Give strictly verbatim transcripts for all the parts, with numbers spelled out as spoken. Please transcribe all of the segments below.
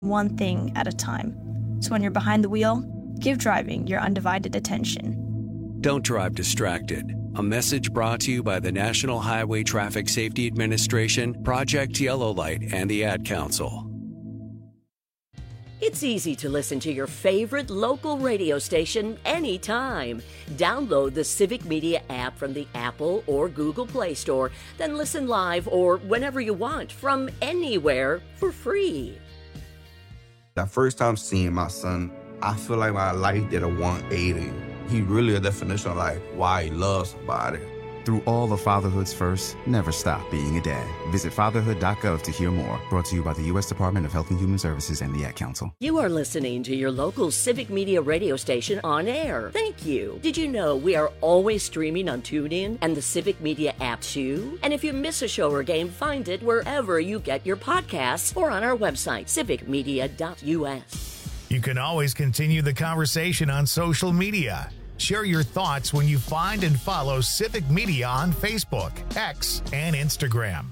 one thing at a time. So when you're behind the wheel, give driving your undivided attention. Don't drive distracted. A message brought to you by the National Highway Traffic Safety Administration, Project Yellow Light, and the Ad Council. It's easy to listen to your favorite local radio station anytime. Download the Civic Media app from the Apple or Google Play Store, then listen live or whenever you want from anywhere for free. The first time seeing my son, I feel like my life did a one eighty. He really a definition of like why he loves somebody. Through all of fatherhood's first, never stop being a dad. Visit fatherhood dot gov to hear more. Brought to you by the U S Department of Health and Human Services and the Ad Council. You are listening to your local Civic Media radio station on air. Thank you. Did you know we are always streaming on TuneIn and the Civic Media app too? And if you miss a show or game, find it wherever you get your podcasts or on our website, civic media dot u s. You can always continue the conversation on social media. Share your thoughts when you find and follow Civic Media on Facebook, X, and Instagram.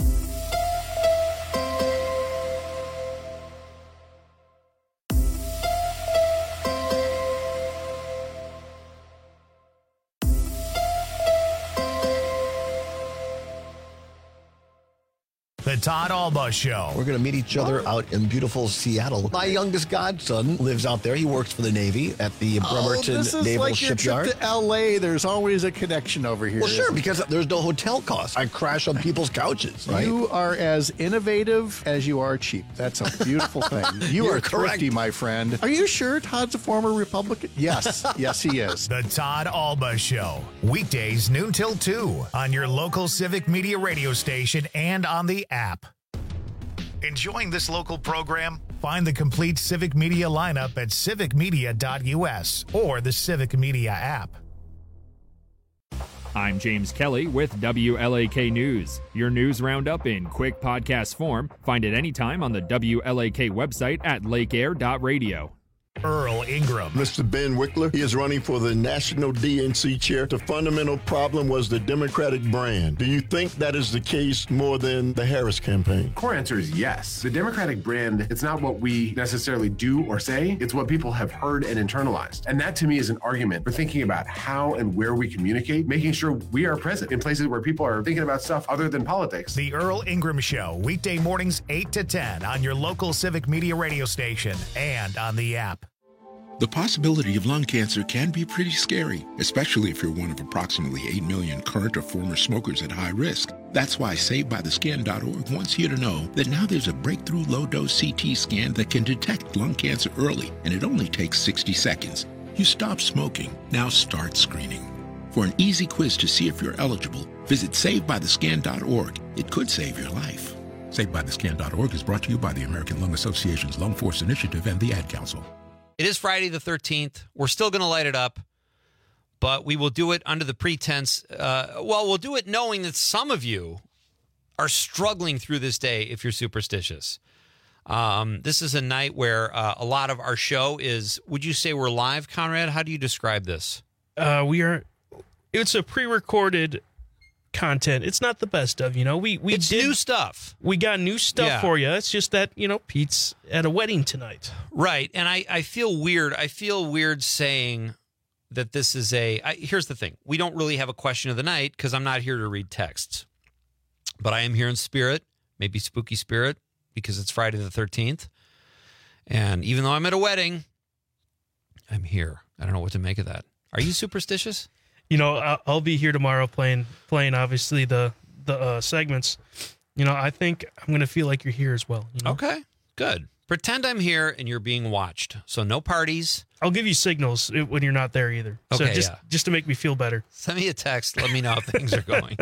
The Todd Alba Show. We're going to meet each other out in beautiful Seattle. My youngest godson lives out there. He works for the Navy at the Bremerton oh, this is Naval like Shipyard. Your trip to L A. There's always a connection over here. Well, sure, because there's no hotel costs. I crash on people's couches. Right? You are as innovative as you are cheap. That's a beautiful thing. You You're are correct. thrifty, my friend. Are you sure Todd's a former Republican? Yes. Yes, he is. The Todd Alba Show. Weekdays noon till two on your local Civic Media radio station and on the app. Enjoying this local program? Find the complete Civic Media lineup at civic media dot u s or the Civic Media app. I'm James Kelly with W L A K News. Your news roundup in quick podcast form. Find it anytime on the W L A K website at lake air dot radio. Earl Ingram. Mister Ben Wickler, he is running for the National D N C chair. The fundamental problem was the Democratic brand. Do you think that is the case more than the Harris campaign? Core answer is yes. The Democratic brand, it's not what we necessarily do or say, it's what people have heard and internalized. And that to me is an argument for thinking about how and where we communicate, making sure we are present in places where people are thinking about stuff other than politics. The Earl Ingram Show, weekday mornings eight to ten on your local Civic Media radio station and on the app. The possibility of lung cancer can be pretty scary, especially if you're one of approximately eight million current or former smokers at high risk. That's why Saved By The Scan dot org wants you to know that now there's a breakthrough low-dose C T scan that can detect lung cancer early, and it only takes sixty seconds. You stop smoking, now start screening. For an easy quiz to see if you're eligible, visit Saved By The Scan dot org. It could save your life. Saved By The Scan dot org is brought to you by the American Lung Association's Lung Force Initiative and the Ad Council. It is Friday the thirteenth. We're still going to light it up, but we will do it under the pretense. Uh, well, we'll do it knowing that some of you are struggling through this day if you're superstitious. Um, this is a night where uh, a lot of our show is, would you say we're live, Conrad? How do you describe this? Uh, we are, it's a pre-recorded content. It's not the best of, you know, we, we it's did new stuff. We got new stuff yeah. for you. It's just that, you know, Pete's at a wedding tonight. Right. And I, I feel weird. I feel weird saying that this is a, I, here's the thing. We don't really have a question of the night because I'm not here to read texts, but I am here in spirit, maybe spooky spirit, because it's Friday the thirteenth. And even though I'm at a wedding, I'm here. I don't know what to make of that. Are you superstitious? You know, I'll be here tomorrow playing, playing obviously the the uh, segments. You know, I think I'm going to feel like you're here as well. You know? Okay, good. Pretend I'm here and you're being watched. So no parties. I'll give you signals when you're not there either. Okay, so just, yeah. just to make me feel better. Send me a text. Let me know how things are going.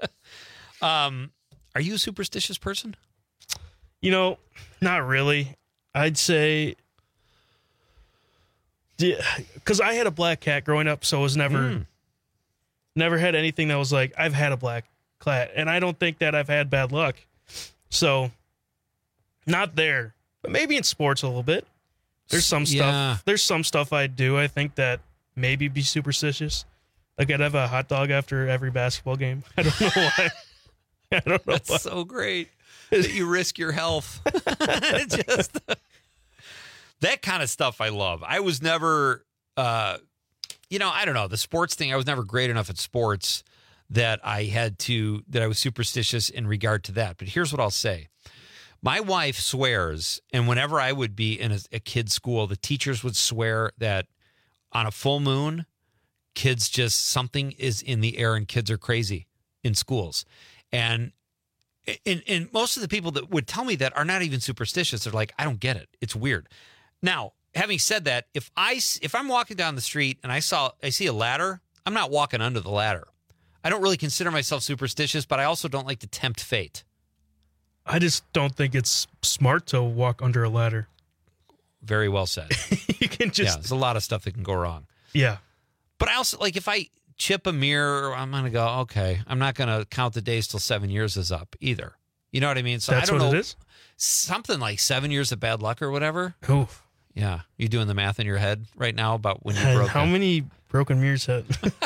um, are you a superstitious person? You know, not really. I'd say... Because I had a black cat growing up, so I was never... Mm. Never had anything that was like, I've had a black cat, and I don't think that I've had bad luck. So, not there. But maybe in sports a little bit. There's some stuff. Yeah. There's some stuff I do, I think, that maybe be superstitious. Like, I'd have a hot dog after every basketball game. I don't know why. I don't know That's why. so great that you risk your health. Just That kind of stuff I love. I was never, uh, you know, I don't know, the sports thing. I was never great enough at sports that I had to, that I was superstitious in regard to that. But here's what I'll say. My wife swears, and whenever I would be in a, a kid's school, the teachers would swear that on a full moon, kids just, something is in the air and kids are crazy in schools. And, and, and most of the people that would tell me that are not even superstitious. They're like, I don't get it. It's weird. Now, having said that, if I if I'm walking down the street and I saw I see a ladder, I'm not walking under the ladder. I don't really consider myself superstitious, but I also don't like to tempt fate. I just don't think it's smart to walk under a ladder. Very well said. You can just yeah, there's a lot of stuff that can go wrong. Yeah. But I also like if I chip a mirror, I'm gonna go, okay, I'm not gonna count the days till seven years is up either. You know what I mean? So That's I don't what know. it is? Something like seven years of bad luck or whatever. Oof. Yeah. You doing the math in your head right now about when you And broke how it? many broken mirrors have?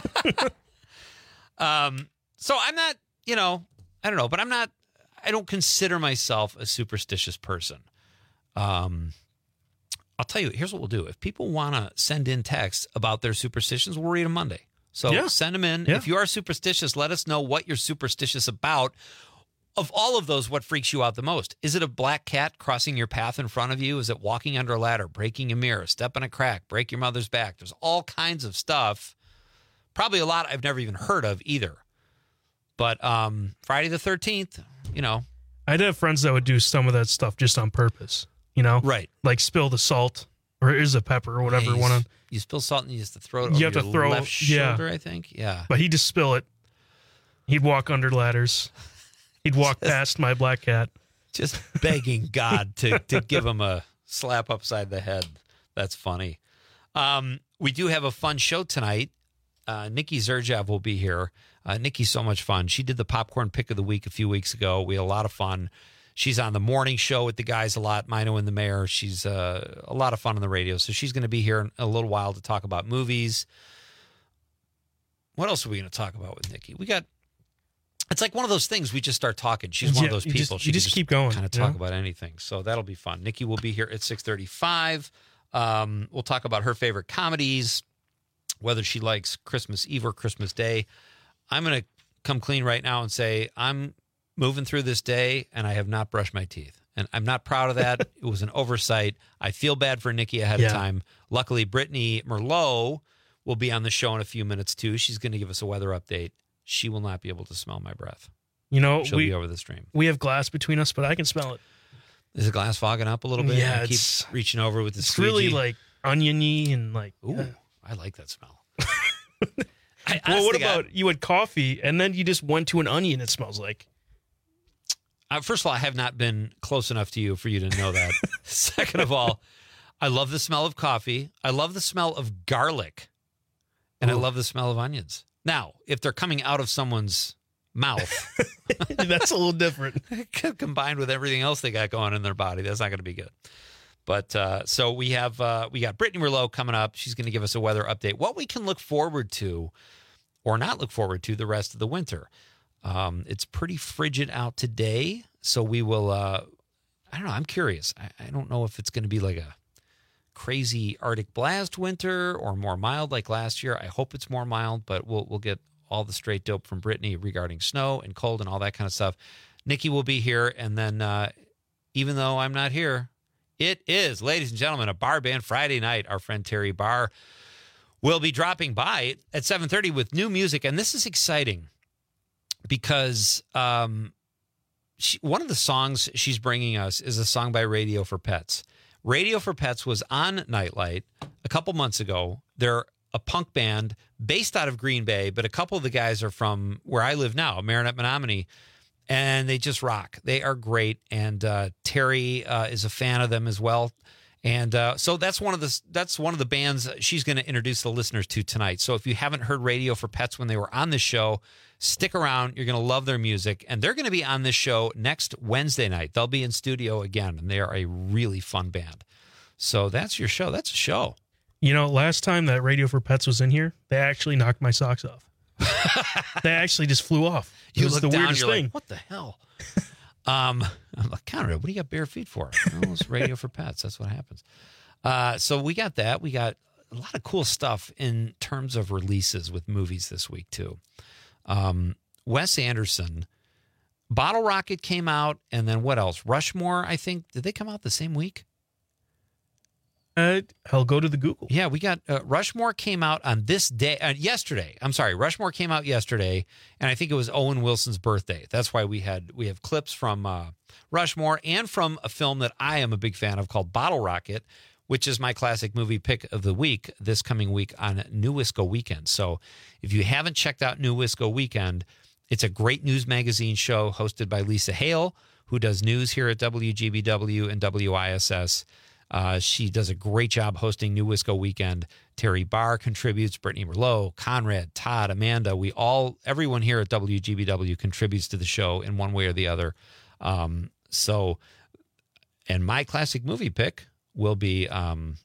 Um, so I'm not, you know, I don't know, but I'm not, I don't consider myself a superstitious person. Um, I'll tell you, here's what we'll do. If people want to send in texts about their superstitions, we'll read them Monday. So Yeah. send them in. Yeah. If you are superstitious, let us know what you're superstitious about. Of all of those, what freaks you out the most? Is it a black cat crossing your path in front of you? Is it walking under a ladder, breaking a mirror, step in a crack, break your mother's back? There's all kinds of stuff. Probably a lot I've never even heard of either. But um, Friday the thirteenth, you know. I'd have friends that would do some of that stuff just on purpose, you know? Right. Like spill the salt or is it pepper or whatever. Yeah, you, one s- on, you spill salt and you have to throw it You over have to your throw- left yeah. shoulder, I think. Yeah. But he'd just spill it. He'd walk under ladders. He'd walk past my black cat. Just begging God to, to give him a slap upside the head. That's funny. Um, we do have a fun show tonight. Uh, Nikki Zerjev will be here. Uh, Nikki's so much fun. She did the popcorn pick of the week a few weeks ago. We had a lot of fun. She's on the morning show with the guys a lot, Mino and the Mayor. She's uh, a lot of fun on the radio. So she's going to be here in a little while to talk about movies. What else are we going to talk about with Nikki? We got, it's like one of those things we just start talking. She's one Yeah, of those you people. just- she you can just keep going, Kind of you talk know? about anything. So that'll be fun. Nikki will be here at six thirty-five. Um, we'll talk about her favorite comedies, whether she likes Christmas Eve or Christmas Day. I'm going to come clean right now and say I'm moving through this day and I have not brushed my teeth. And I'm not proud of that. It was an oversight. I feel bad for Nikki ahead Yeah. of time. Luckily, Brittany Merlot will be on the show in a few minutes too. She's going to give us a weather update. She will not be able to smell my breath. You know, She'll we, be over the stream. we have glass between us, but I can smell it. Is the glass fogging up a little bit? Yeah, I keep it's- reaching over with the It's squeegee. really like oniony and like. Ooh, yeah. I like that smell. Well, I, what honestly, God, about you had coffee and then you just went to an onion? It smells like. Uh, first of all, I have not been close enough to you for you to know that. Second of all, I love the smell of coffee. I love the smell of garlic. And I Ooh. love the smell of onions. Now, if they're coming out of someone's mouth, That's a little different. combined with everything else they got going in their body, that's not going to be good. But uh, so we have uh, we got Brittany Merlot coming up. She's going to give us a weather update. What we can look forward to or not look forward to the rest of the winter. Um, it's pretty frigid out today, so we will. Uh, I don't know. I'm curious. I, I don't know if it's going to be like a crazy Arctic blast winter or more mild like last year. I hope it's more mild, but we'll we'll get all the straight dope from Brittany regarding snow and cold and all that kind of stuff. Nikki will be here, and then uh, even though I'm not here, it is, ladies and gentlemen, a bar band Friday night. Our friend Terry Barr will be dropping by at seven thirty with new music, and this is exciting. Because um, she, one of the songs she's bringing us is a song by Radio for Pets. Radio for Pets was on Nightlight a couple months ago. They're a punk band based out of Green Bay, but a couple of the guys are from where I live now, Marinette, Menominee, and they just rock. They are great, and uh, Terry uh, is a fan of them as well. And uh, so that's one of the that's one of the bands she's going to introduce the listeners to tonight. So if you haven't heard Radio for Pets when they were on this show, stick around. You're going to love their music. And they're going to be on this show next Wednesday night. They'll be in studio again, and they are a really fun band. So that's your show. That's a show. You know, last time that Radio for Pets was in here, they actually knocked my socks off. They actually just flew off. It You was look the down, weirdest you're thing. like, what the hell? um, I'm like, Conrad, what do you got bare feet for? Oh, it's Radio for Pets. That's what happens. Uh, so we got that. We got a lot of cool stuff in terms of releases with movies this week, too. Um, Wes Anderson, Bottle Rocket came out, and then what else? Rushmore, I think. Did they come out the same week? Uh, I'll go to the Google. Yeah, we got uh, Rushmore came out on this day, uh, yesterday. I'm sorry, Rushmore came out yesterday, and I think it was Owen Wilson's birthday. That's why we had we have clips from uh, Rushmore and from a film that I am a big fan of called Bottle Rocket, which is my classic movie pick of the week this coming week on New Wisco Weekend. So if you haven't checked out New Wisco Weekend, it's a great news magazine show hosted by Lisa Hale, who does news here at W G B W and W I S S. Uh, she does a great job hosting New Wisco Weekend. Terry Barr contributes, Brittany Merlot, Conrad, Todd, Amanda. We all, everyone here at W G B W contributes to the show in one way or the other. Um, so, and my classic movie pick will be um,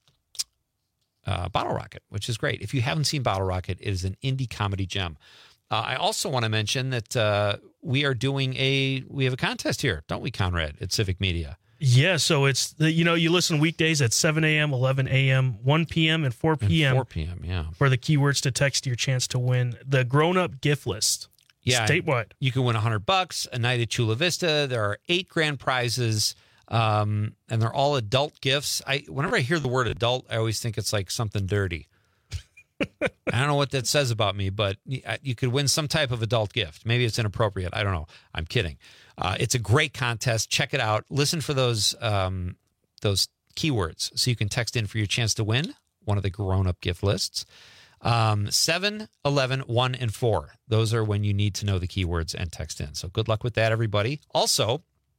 uh, Bottle Rocket, which is great. If you haven't seen Bottle Rocket, it is an indie comedy gem. Uh, I also want to mention that uh, we are doing a, we have a contest here, don't we, Conrad, at Civic Media? Yeah, so it's, the, you know, you listen weekdays at seven a.m., eleven a.m., one p.m., and four p.m. And four p.m., yeah. For the keywords to text your chance to win the grown-up gift list. Yeah. Statewide. You can win one hundred bucks, a night at Chula Vista. There are eight grand prizes, um, and they're all adult gifts. I Whenever I hear the word adult, I always think it's like something dirty. I don't know what that says about me, but you could win some type of adult gift. Maybe it's inappropriate. I don't know. I'm kidding. Uh, it's a great contest. Check it out. Listen for those um, those keywords so you can text in for your chance to win one of the grown-up gift lists. Um, seven, eleven, one, and four. Those are when you need to know the keywords and text in. So good luck with that, everybody. Also,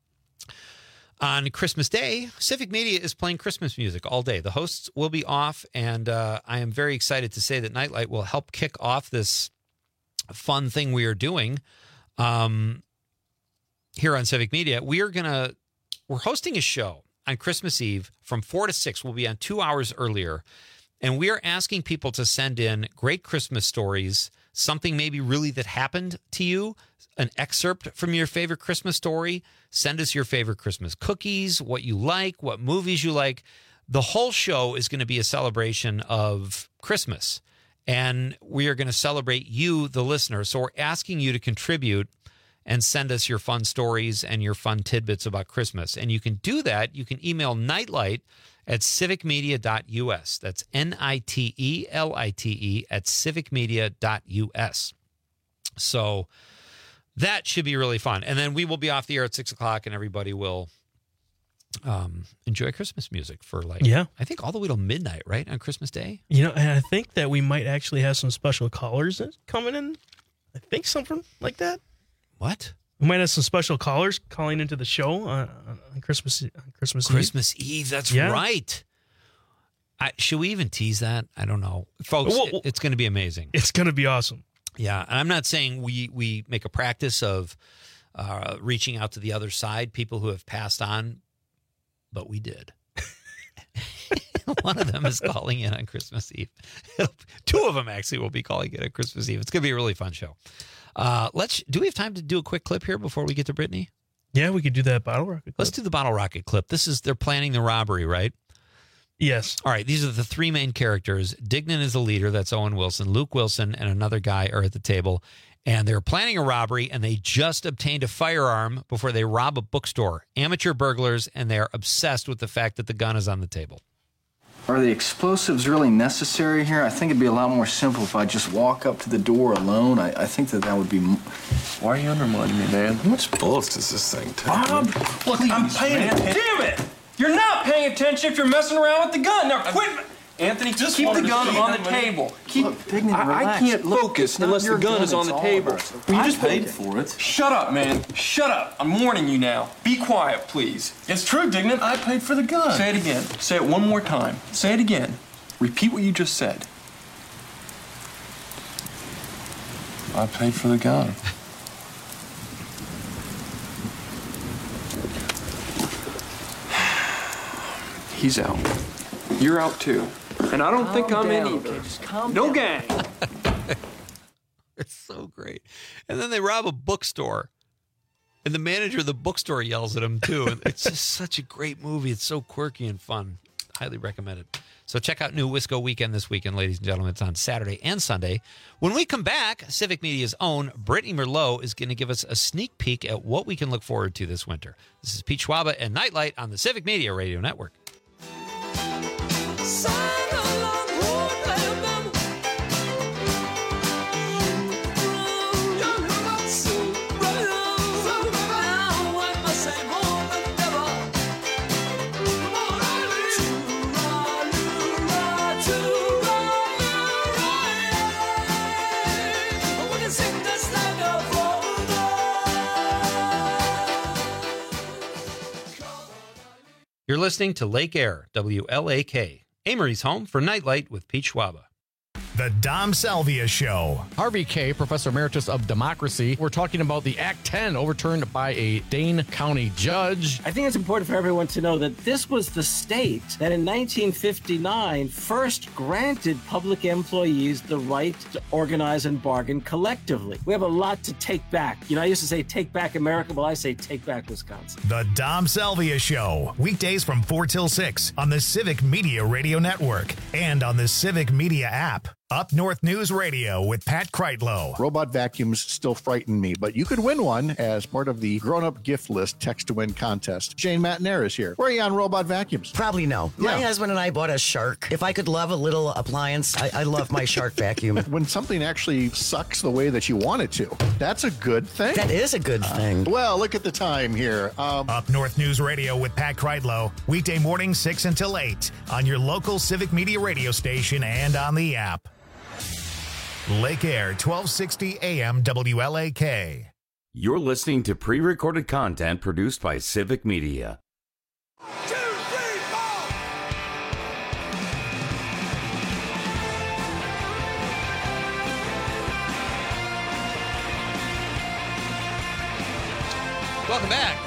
on Christmas Day, Civic Media is playing Christmas music all day. The hosts will be off, and uh, I am very excited to say that Nightlight will help kick off this fun thing we are doing um, here on Civic Media. We are going to, we're hosting a show on Christmas Eve from four to six. We'll be on two hours earlier, and we are asking people to send in great Christmas stories, something maybe really that happened to you, an excerpt from your favorite Christmas story. Send us your favorite Christmas cookies, what you like, what movies you like. The whole show is going to be a celebration of Christmas, and we are going to celebrate you, the listener. So we're asking you to contribute and send us your fun stories and your fun tidbits about Christmas. And you can do that. You can email Nightlight at civic media dot u s. That's N I T E L I T E at civic media dot u s. So that should be really fun. And then we will be off the air at six o'clock, and everybody will um, enjoy Christmas music for like, yeah. I think all the way till midnight, right, on Christmas Day? You know, and I think that we might actually have some special callers coming in. I think something like that. What? We might have some special callers calling into the show on, on Christmas on Christmas Christmas Eve. Eve, that's yeah. right. I, should we even tease that? I don't know. Folks, well, it, it's going to be amazing. It's going to be awesome. Yeah, and I'm not saying we, we make a practice of uh, reaching out to the other side, people who have passed on, but we did. One of them is calling in on Christmas Eve. Two of them actually will be calling in on Christmas Eve. It's going to be a really fun show. Uh, let's. Do we have time to do a quick clip here before we get to Brittany? Yeah, we could do that Bottle Rocket clip. Let's do the Bottle Rocket clip. This is, they're planning the robbery, right? Yes. All right, these are the three main characters. Dignan is the leader. That's Owen Wilson. Luke Wilson and another guy are at the table, and they're planning a robbery, and they just obtained a firearm before they rob a bookstore. Amateur burglars, and they're obsessed with the fact that the gun is on the table. Are the explosives really necessary here? I think it'd be a lot more simple if I just walk up to the door alone. I, I think that that would be... M- Why are you undermining me, man? How much bullets does this thing take? Bob, Look, please, I'm paying man. attention. Damn it! You're not paying attention if you're messing around with the gun. Now quit... Anthony, just keep the wanted to gun see on the how many- table. Keep... Look, Dignan, I, I relax. can't Look, focus it's not unless the your gun is on it's the all table. of us. Will you I just paid pay for it. Shut up, man. Shut up. I'm warning you now. Be quiet, please. It's true, Dignan. I paid for the gun. Say it again. Say it one more time. Say it again. Repeat what you just said. I paid for the gun. He's out. You're out, too. And I don't Calm think I'm down, in either. okay? Just calm no down. gang. It's so great. And then they rob a bookstore, and the manager of the bookstore yells at him, too. And it's just such a great movie. It's so quirky and fun. Highly recommended. So check out New Wisco Weekend this weekend, ladies and gentlemen. It's on Saturday and Sunday. When we come back, Civic Media's own Brittany Merlot is going to give us a sneak peek at what we can look forward to this winter. This is Pete Schwaba and Nightlight on the Civic Media Radio Network. You're listening to Lake Air, W L A K, Amory's home for Nightlight with Pete Schwaba. The Dom Salvia Show. Harvey K., Professor Emeritus of Democracy. We're talking about the Act ten overturned by a Dane County judge. I think it's important for everyone to know that this was the state that in nineteen fifty-nine first granted public employees the right to organize and bargain collectively. We have a lot to take back. You know, I used to say take back America. Well, I say take back Wisconsin. The Dom Salvia Show. Weekdays from four till six on the Civic Media Radio Network and on the Civic Media app. Up North News Radio with Pat Kreitlow. Robot vacuums still frighten me, but you could win one as part of the grown-up gift list text-to-win contest. Shane Matnair is here. Where are you on robot vacuums? Probably no. Yeah. My husband and I bought a Shark. If I could love a little appliance, I, I love my Shark vacuum. When something actually sucks the way that you want it to, that's a good thing. That is a good thing. Uh, well, look at the time here. Um, Up North News Radio with Pat Kreitlow. Weekday mornings six until eight on your local Civic Media radio station and on the app. Lake Air, twelve sixty A M W L A K. You're listening to pre-recorded content produced by Civic Media. Welcome back.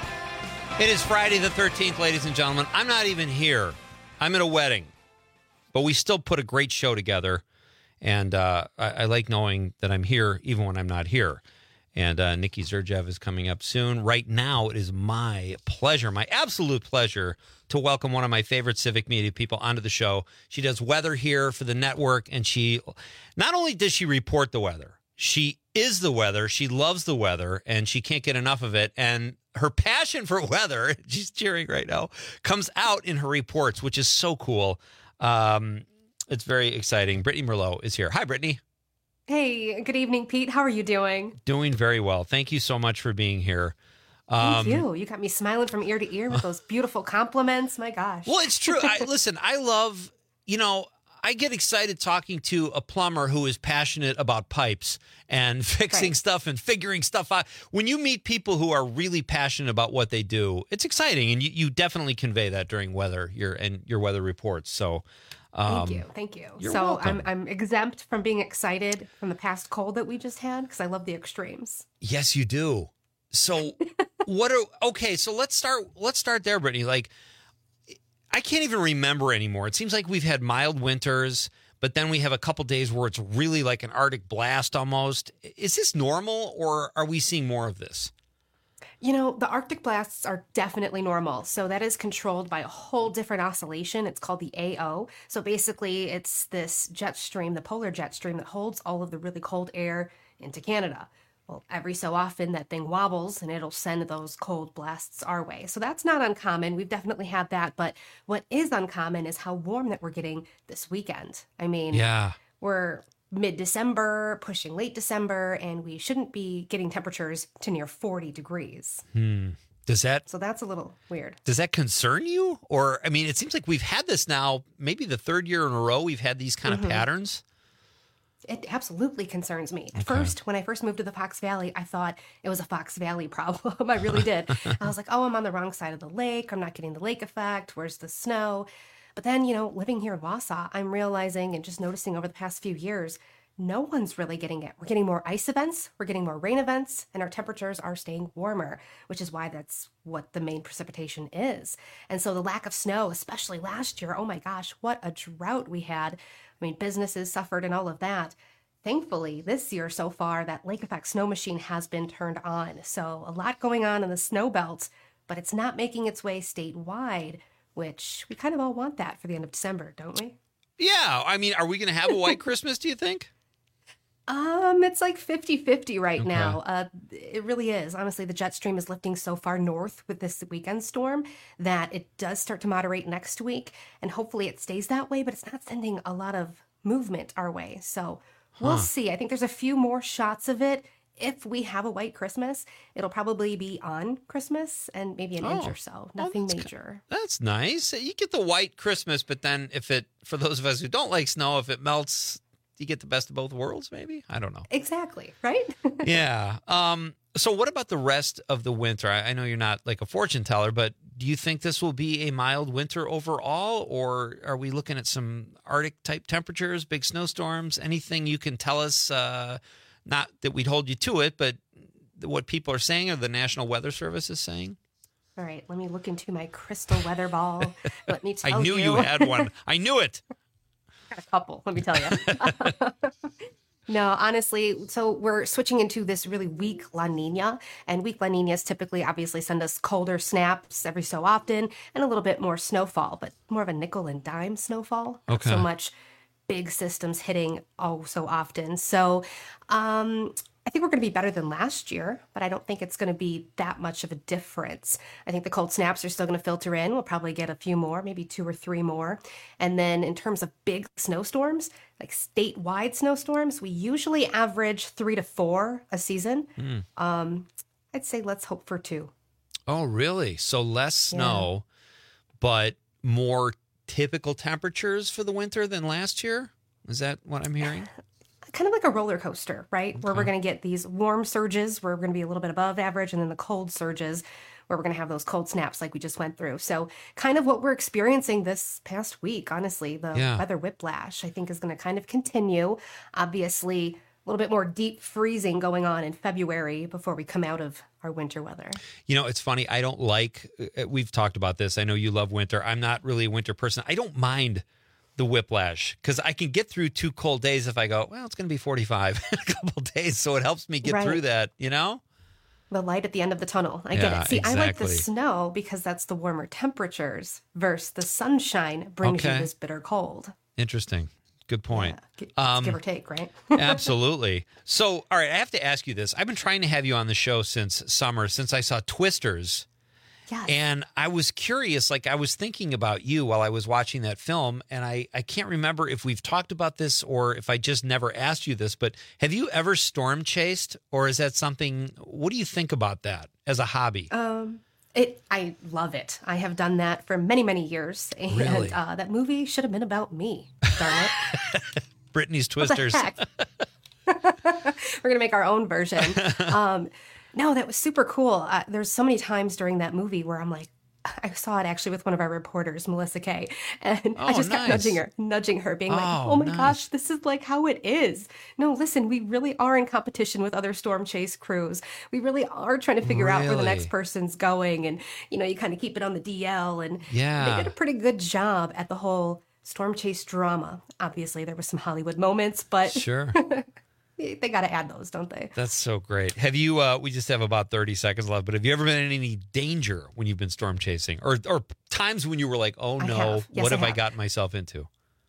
It is Friday the thirteenth, ladies and gentlemen. I'm not even here. I'm at a wedding. But we still put a great show together. And uh, I, I like knowing that I'm here even when I'm not here. And uh, Nikki Zerjev is coming up soon. Right now, it is my pleasure, my absolute pleasure, to welcome one of my favorite Civic Media people onto the show. She does weather here for the network, and she not only does she report the weather, she is the weather. She loves the weather, and she can't get enough of it. And her passion for weather, she's cheering right now, comes out in her reports, which is so cool. Um It's very exciting. Brittany Merlot is here. Hi, Brittany. Hey, good evening, Pete. How are you doing? Doing very well. Thank you so much for being here. Um, Thank you. You got me smiling from ear to ear with those beautiful compliments. My gosh. Well, it's true. I, listen, I love, you know, I get excited talking to a plumber who is passionate about pipes and fixing right. stuff and figuring stuff out. When you meet people who are really passionate about what they do, it's exciting. And you, you definitely convey that during weather your and your weather reports. So Um, thank you. Thank you. You're so welcome. I'm I'm exempt from being excited from the past cold that we just had because I love the extremes. Yes, you do. So what are okay, so let's start let's start there, Brittany. Like I can't even remember anymore. It seems like we've had mild winters, but then we have a couple days where it's really like an Arctic blast almost. Is this normal or are we seeing more of this? You know, the Arctic blasts are definitely normal. So that is controlled by a whole different oscillation. It's called the A O. So basically, it's this jet stream, the polar jet stream, that holds all of the really cold air into Canada. Well, every so often that thing wobbles and it'll send those cold blasts our way. So that's not uncommon. We've definitely had that. But what is uncommon is how warm that we're getting this weekend. I mean, yeah. we're mid-December, pushing late December, and we shouldn't be getting temperatures to near forty degrees. Hmm. Does that So that's a little weird. does that concern you? Or I mean, it seems like we've had this now, maybe the third year in a row we've had these kind Mm-hmm. of patterns. It absolutely concerns me. At Okay. first, when I first moved to the Fox Valley, I thought it was a Fox Valley problem. I really did. I was like, oh, I'm on the wrong side of the lake. I'm not getting the lake effect. Where's the snow? But then, you know, living here in Wausau, I'm realizing and just noticing over the past few years, no one's really getting it. We're getting more ice events, we're getting more rain events, and our temperatures are staying warmer, which is why that's what the main precipitation is. And so the lack of snow, especially last year, oh my gosh, what a drought we had. I mean, businesses suffered and all of that. Thankfully, this year so far, that lake effect snow machine has been turned on. So a lot going on in the snow belt, but it's not making its way statewide, which we kind of all want that for the end of December, don't we? Yeah. I mean, are we going to have a white Christmas, do you think? Um, it's like fifty-fifty right Okay. now. Uh, it really is. Honestly, the jet stream is lifting so far north with this weekend storm that it does start to moderate next week, and hopefully it stays that way, but it's not sending a lot of movement our way. So we'll Huh. see. I think there's a few more shots of it. If we have a white Christmas, it'll probably be on Christmas and maybe an inch Oh. or so. Nothing major. That's nice. You get the white Christmas, but then if it, for those of us who don't like snow, if it melts, you get the best of both worlds, maybe? I don't know. Exactly, right? Yeah. Um, so what about the rest of the winter? I, I know you're not like a fortune teller, but do you think this will be a mild winter overall, or are we looking at some Arctic type temperatures, big snowstorms? Anything you can tell us, uh, not that we'd hold you to it, but what people are saying or the National Weather Service is saying? All right, let me look into my crystal weather ball. Let me tell I knew you. you had one. I knew it. Got a couple, let me tell you. No, honestly, so we're switching into this really weak La Nina, and weak La Ninas typically obviously send us colder snaps every so often and a little bit more snowfall, but more of a nickel and dime snowfall. Not so Okay. much big systems hitting oh so often. So um, I think we're going to be better than last year, but I don't think it's going to be that much of a difference. I think the cold snaps are still going to filter in. We'll probably get a few more, maybe two or three more. And then in terms of big snowstorms, like statewide snowstorms, we usually average three to four a season. Mm. Um, I'd say let's hope for two. Oh, really? So less snow, but more typical temperatures for the winter than last year? Is that what I'm hearing? Kind of like a roller coaster, right? Where we're Okay. going to get these warm surges where we're going to be a little bit above average, and then the cold surges where we're going to have those cold snaps like we just went through. So kind of what we're experiencing this past week, honestly, the Yeah. weather whiplash, I think is going to kind of continue. Obviously, a little bit more deep freezing going on in February before we come out of our winter weather. You know, it's funny. I don't like, uh, we've talked about this. I know you love winter. I'm not really a winter person. I don't mind the whiplash because I can get through two cold days if I go, well, it's going to be forty-five in a couple days. So it helps me get Right. through that, you know? The light at the end of the tunnel. I get Yeah, it. See, I like the exactly. snow because that's the warmer temperatures versus the sunshine brings Okay. you this bitter cold. Interesting. Good point. It's Um, give or take, right? Absolutely. So, all right, I have to ask you this. I've been trying to have you on the show since summer, since I saw Twisters. Yes. And I was curious, like I was thinking about you while I was watching that film, and I, I can't remember if we've talked about this or if I just never asked you this, but have you ever storm chased, or is that something, what do you think about that as a hobby? Um, it. I love it. I have done that for many, many years, and Really? uh, that movie should have been about me. Darn it! Brittany's What the Twisters. heck? We're gonna make our own version. Um, no, that was super cool. Uh, there's so many times during that movie where I'm like, I saw it actually with one of our reporters, Melissa Kay, and I Oh, just kept nice. nudging her, nudging her, being like, Oh, "Oh my nice. gosh, this is like how it is." No, listen, we really are in competition with other storm chase crews. We really are trying to figure out where the Really? next person's going, and you know, you kind of keep it on the D L, and Yeah. they did a pretty good job at the whole storm chase drama. Obviously, there were some Hollywood moments, but Sure. they got to add those, don't they? That's so great. Have you, uh, we just have about thirty seconds left, but have you ever been in any danger when you've been storm chasing, or, or times when you were like, oh I no, have. Yes, what I have I have. gotten myself into?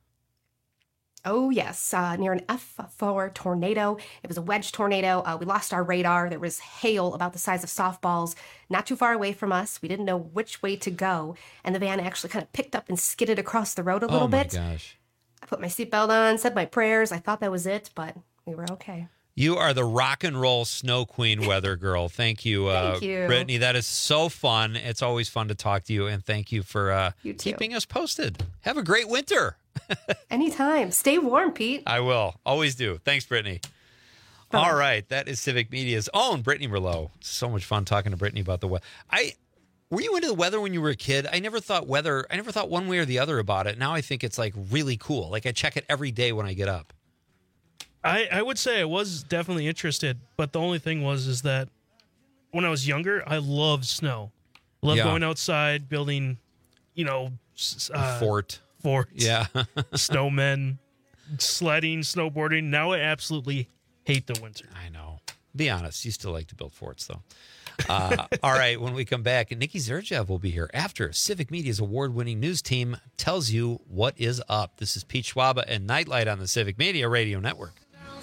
Oh, yes. Uh, near an F four tornado. It was a wedge tornado. Uh, we lost our radar. There was hail about the size of softballs not too far away from us. We didn't know which way to go. And the van actually kind of picked up and skidded across the road a little oh my bit. gosh. I put my seatbelt on, said my prayers. I thought that was it, but we were okay. You are the rock and roll snow queen weather girl. Thank you, uh, Thank you. Brittany. That is so fun. It's always fun to talk to you, and thank you for uh, You too. keeping us posted. Have a great winter. Anytime. Stay warm, Pete. I will. Always do. Thanks, Brittany. All right. That is Civic Media's own Brittany Merlot. So much fun talking to Brittany about the weather. I Were you into the weather when you were a kid? I never thought weather, I never thought one way or the other about it. Now I think it's like really cool. Like I check it every day when I get up. I, I would say I was definitely interested, but the only thing was is that when I was younger, I loved snow. Loved Yeah. going outside, building, you know, s- uh, fort. forts, Yeah. snowmen, sledding, snowboarding. Now I absolutely hate the winter. I know. Be honest, you still like to build forts, though. Uh, all right, when we come back, Nikki Zerjev will be here after Civic Media's award-winning news team tells you what is up. This is Pete Schwaba and Nightlight on the Civic Media Radio Network.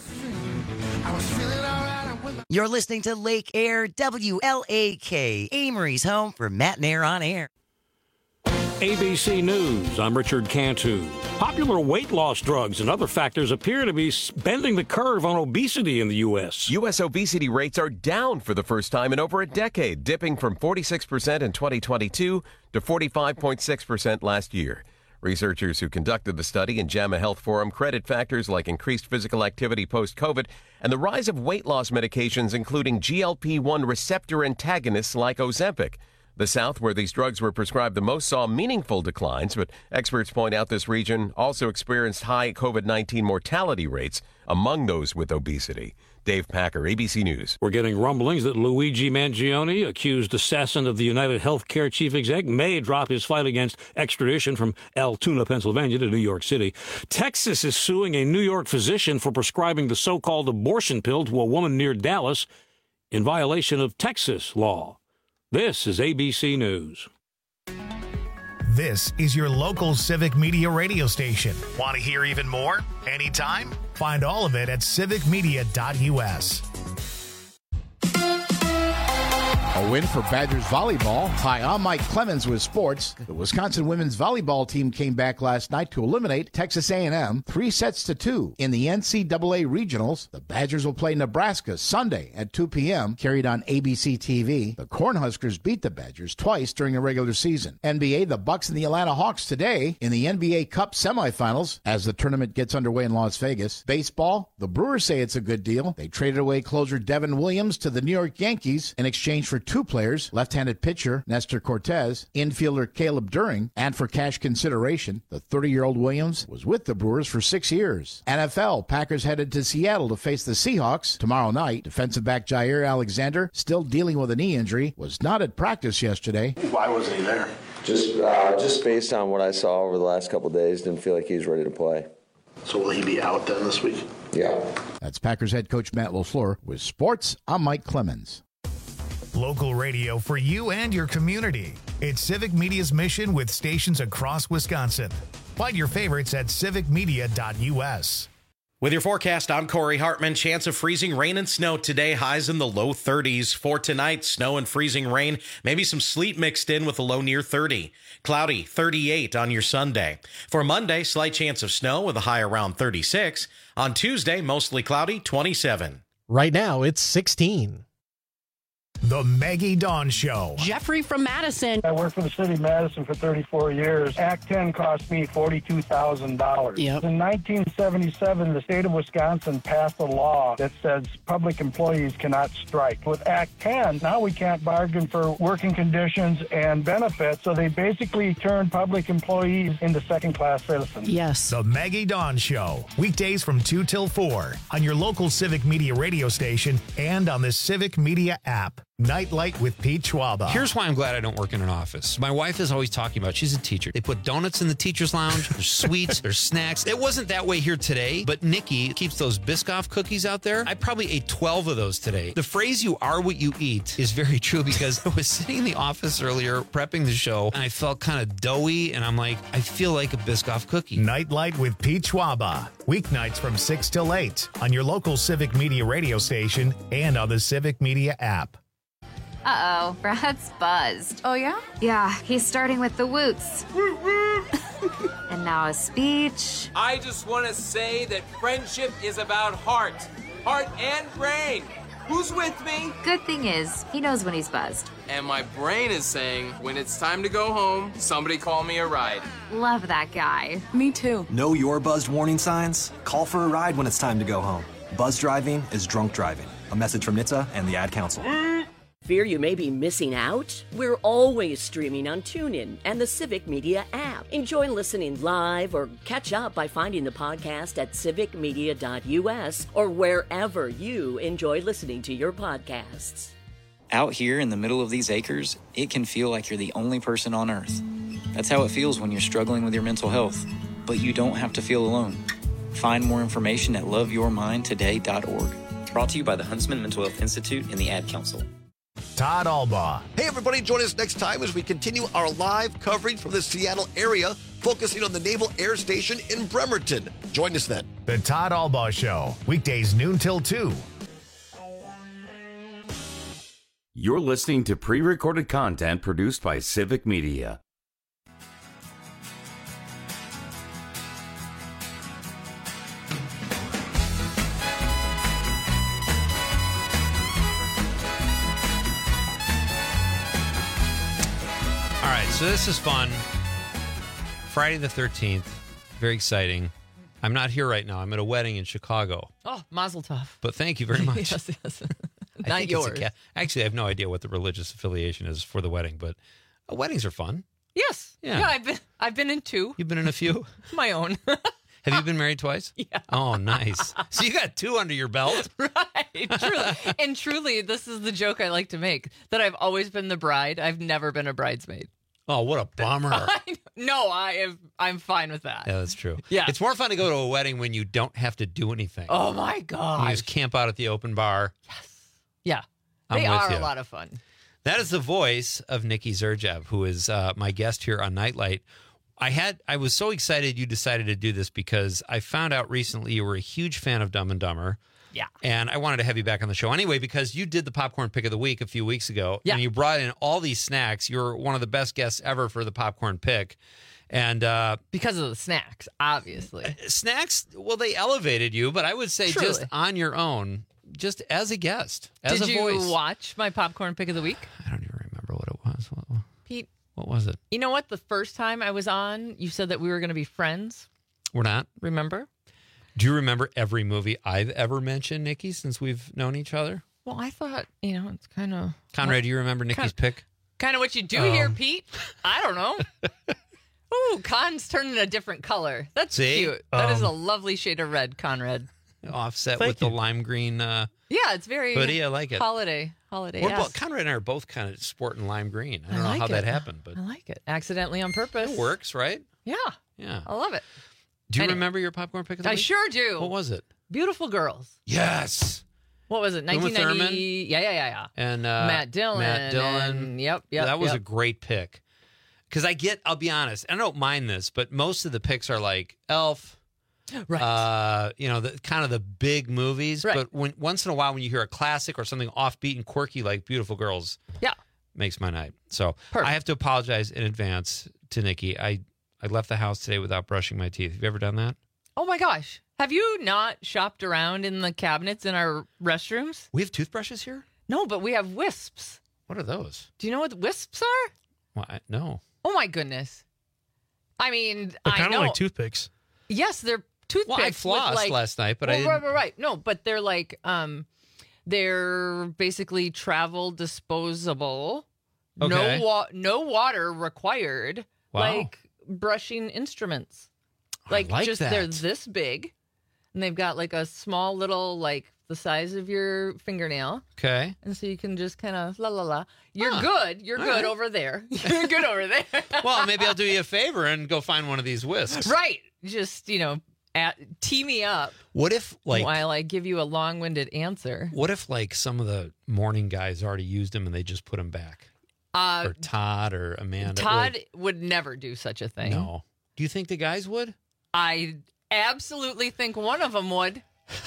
You're listening to Lake Air W L A K, Amory's home for Matt and Air on Air. A B C News, I'm Richard Cantu. Popular weight loss drugs and other factors appear to be bending the curve on obesity in the U S. U S obesity rates are down for the first time in over a decade, dipping from forty-six percent in twenty twenty-two to forty-five point six percent last year. Researchers who conducted the study in JAMA Health Forum credit factors like increased physical activity post-COVID and the rise of weight loss medications, including G L P one receptor antagonists like Ozempic. The South, where these drugs were prescribed the most, saw meaningful declines, but experts point out this region also experienced high COVID nineteen mortality rates among those with obesity. Dave Packer, A B C News. We're getting rumblings that Luigi Mangione, accused assassin of the United Healthcare chief exec, may drop his fight against extradition from Altoona, Pennsylvania to New York City. Texas is suing a New York physician for prescribing the so-called abortion pill to a woman near Dallas in violation of Texas law. This is A B C News. This is your local Civic Media radio station. Want to hear even more? Anytime? Find all of it at civic media dot U S. A win for Badgers volleyball. Hi, I'm Mike Clemens with sports. The Wisconsin women's volleyball team came back last night to eliminate Texas A and M three sets to two in the N C double A regionals. The Badgers will play Nebraska Sunday at two p.m., carried on A B C T V. The Cornhuskers beat the Badgers twice during the regular season. N B A, the Bucks and the Atlanta Hawks today in the N B A Cup semifinals as the tournament gets underway in Las Vegas. Baseball, the Brewers say it's a good deal. They traded away closer Devin Williams to the New York Yankees in exchange for two players, left-handed pitcher Nestor Cortez, infielder Caleb During, and for cash consideration, the thirty-year-old Williams was with the Brewers for six years. N F L, Packers headed to Seattle to face the Seahawks tomorrow night. Defensive back Jair Alexander, still dealing with a knee injury, was not at practice yesterday. Why wasn't he there? Just, uh, just based on what I saw over the last couple of days, didn't feel like he was ready to play. So will he be out then this week? Yeah. That's Packers head coach Matt LaFleur. With sports, I'm Mike Clemens. Local radio for you and your community. It's Civic Media's mission with stations across Wisconsin. Find your favorites at civic media dot U S. With your forecast, I'm Corey Hartman. Chance of freezing rain and snow today, highs in the low thirties. For tonight, snow and freezing rain, maybe some sleet mixed in with a low near thirty. Cloudy, thirty-eight on your Sunday. For Monday, slight chance of snow with a high around thirty-six. On Tuesday, mostly cloudy, twenty-seven. Right now, it's sixteen. The Maggie Dawn Show. Jeffrey from Madison. I worked for the city of Madison for thirty-four years. Act ten cost me forty-two thousand dollars. Yep. In nineteen seventy-seven, the state of Wisconsin passed a law that says public employees cannot strike. With Act ten, now we can't bargain for working conditions and benefits, so they basically turned public employees into second-class citizens. Yes. The Maggie Dawn Show. Weekdays from two till four on your local Civic Media radio station and on the Civic Media app. Nightlight with Pete Schwaba. Here's why I'm glad I don't work in an office. My wife is always talking about, she's a teacher. They put donuts in the teacher's lounge. There's sweets. There's snacks. It wasn't that way here today, but Nikki keeps those Biscoff cookies out there. I probably ate twelve of those today. The phrase, you are what you eat, is very true because I was sitting in the office earlier prepping the show and I felt kind of doughy and I'm like, I feel like a Biscoff cookie. Nightlight with Pete Schwaba. Weeknights from six till eight on your local Civic Media radio station and on the Civic Media app. Uh-oh, Brad's buzzed. Oh, yeah? Yeah, he's starting with the woots. And now a speech. I just want to say that friendship is about heart. Heart and brain. Who's with me? Good thing is, he knows when he's buzzed. And my brain is saying, when it's time to go home, somebody call me a ride. Love that guy. Me too. Know your buzzed warning signs? Call for a ride when it's time to go home. Buzz driving is drunk driving. A message from N H T S A and the Ad Council. Fear you may be missing out? We're always streaming on TuneIn and the Civic Media app. Enjoy listening live or catch up by finding the podcast at civic media dot U S or wherever you enjoy listening to your podcasts. Out here in the middle of these acres, it can feel like you're the only person on Earth. That's how it feels when you're struggling with your mental health. But you don't have to feel alone. Find more information at love your mind today dot org. Brought to you by the Huntsman Mental Health Institute and the Ad Council. Todd Albaugh. Hey, everybody, join us next time as we continue our live coverage from the Seattle area, focusing on the Naval Air Station in Bremerton. Join us then. The Todd Albaugh Show, weekdays noon till two. You're listening to pre-recorded content produced by Civic Media. All right, so this is fun. Friday the thirteenth, very exciting. I'm not here right now. I'm at a wedding in Chicago. Oh, Mazel Tov. But thank you very much. yes, yes. I Not think it's a yours. ca- Actually, I have no idea what the religious affiliation is for the wedding, but uh, weddings are fun. Yes. Yeah. Yeah, I've been I've been in two. You've been in a few? My own. Have you been married twice? Yeah. Oh, nice. So you got two under your belt? Right. Truly. And truly, this is the joke I like to make, that I've always been the bride. I've never been a bridesmaid. Oh, what a bummer. No, I am I'm fine with that. Yeah, that's true. Yeah. It's more fun to go to a wedding when you don't have to do anything. Oh my God. You just camp out at the open bar. Yeah. I'm They with are you. a lot of fun. That is the voice of Nikki Zerjev, who is uh, my guest here on Nightlight. I had I was so excited you decided to do this because I found out recently you were a huge fan of Dumb and Dumber. Yeah. And I wanted to have you back on the show anyway because you did the popcorn pick of the week a few weeks ago. Yeah. And you brought in all these snacks. You're one of the best guests ever for the popcorn pick. And uh, because of the snacks, obviously. Snacks, well, they elevated you, but I would say just Truly. on your own, just as a guest, as Did a you voice. watch my popcorn pick of the week? I don't even remember what it was. What, Pete, what was it? you know what? The first time I was on, you said that we were going to be friends. We're not. Remember? Do you remember every movie I've ever mentioned, Nikki, since we've known each other? Well, I thought, you know, it's kind of... Conrad, do you remember Nikki's pick? Kind of what you do Um, here, Pete. I don't know. Ooh, Con's turning a different color. That's See? cute. That is Um, a lovely shade of red, Conrad. Offset Thank with the lime green uh, Yeah, it's very hoodie. I like it. holiday. Holiday. We're yes. both, Conrad and I are both kind of sporting lime green. I I don't know like how that it. happened, but I like it. Accidentally on purpose. it works, right? Yeah. Yeah. I love it. Do you Anyway. remember your popcorn pick of the I week? sure do. What was it? Beautiful Girls. Yes. What was it? Uma nineteen ninety. Thurman? Yeah, yeah, yeah, yeah. And uh, Matt Dillon. Matt Dillon. and- yep, yep. that was yep. a great pick. Because I get, I'll be honest, I don't mind this, but most of the picks are like Elf, right? Uh, you know, the kind of the big movies. Right. But when once in a while, when you hear a classic or something offbeat and quirky like Beautiful Girls, yeah, makes my night. So Perfect. I have to apologize in advance to Nikki. I I left the house today without brushing my teeth. Have you ever done that? Oh my gosh. Have you not shopped around in the cabinets in our restrooms? We have toothbrushes here? No, but we have wisps. What are those? Do you know what wisps are? Well, I, no. Oh my goodness. I mean, They're I kind know. of like toothpicks. Yes, they're toothpicks. Well, I with, flossed like, last night, but I well, didn't. right, right, right. No, but they're like, um, they're basically travel disposable. Okay. No, wa- no water required. Wow. Like brushing instruments. Like, like just they're that. this big, and they've got like a small little, like the size of your fingernail. Okay. And so you can just kind of la la la. You're Huh. good. You're All good right. over there. You're good over there. Well, maybe I'll do you a favor and go find one of these whisks. Right. Just, you know, at, tee me up What if, like, while I give you a long-winded answer. what if, like, some of the morning guys already used them and they just put them back? Uh, Or Todd or Amanda? Todd Or- would never do such a thing. no. Do you think the guys would? I absolutely think one of them would.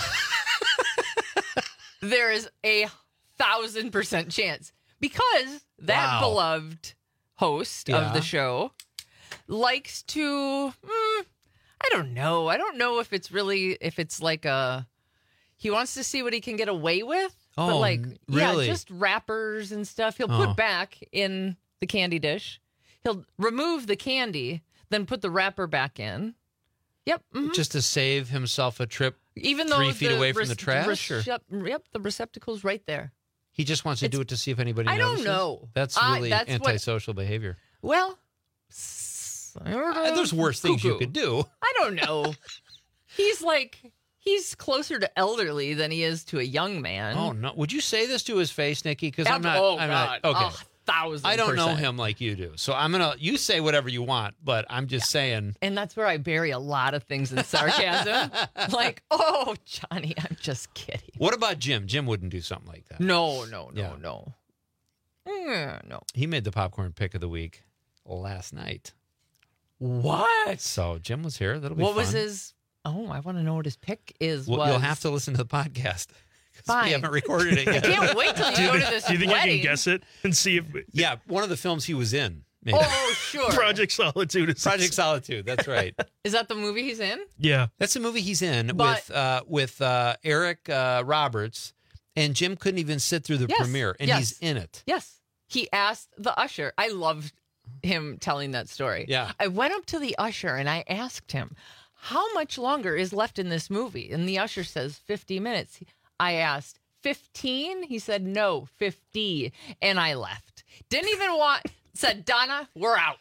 There is a thousand percent chance because that Wow. beloved host Yeah. of the show likes to, mm, I don't know. I don't know if it's really, if it's like a, he wants to see what he can get away with. but Oh, like, n- yeah, really? just wrappers and stuff. He'll Oh. put back in the candy dish. He'll remove the candy, then put the wrapper back in. Yep. mhm. Just to save himself a trip Even though three feet the away from rec- the trash? or- recep- yep, the receptacle's right there. He just wants to do it to see if anybody I don't notices? know. That's I- really that's what- antisocial behavior. Well, s- Uh, There's worse things you cuckoo. could do. I don't know. He's like he's closer to elderly than he is to a young man. Oh no! Would you say this to his face, Nikki? Because I'm Ab- not. oh, I'm God. not. Okay. A thousand I don't know percent. him like you do, so I'm gonna. You say whatever you want, but I'm just saying. And that's where I bury a lot of things in sarcasm. Like, oh, Johnny, I'm just kidding. What about Jim? Jim wouldn't do something like that. No, no, no, Yeah. no. Mm, no. He made the popcorn pick of the week last night. What? So Jim was here. That'll be What fun. was his? Oh, I want to know what his pick is. Well, was. you'll have to listen to the podcast. 'Cause Fine. We haven't recorded it I yet. can't wait till you go to this Do you think I wedding. can guess it and see if Yeah, one of the films he was in. Maybe. Oh, sure. Project Solitude is Project Solitude. That's right. Is that the movie he's in? Yeah, that's the movie he's in But- with uh, with uh, Eric uh, Roberts, and Jim couldn't even sit through the Yes. premiere, and Yes. he's in it. Yes. He asked the usher. I loved him telling that story. Yeah. I went up to the usher and I asked him, how much longer is left in this movie? And the usher says fifty minutes. I asked, fifteen? He said, no, fifty. And I left. Didn't even want, said, Donna, we're out.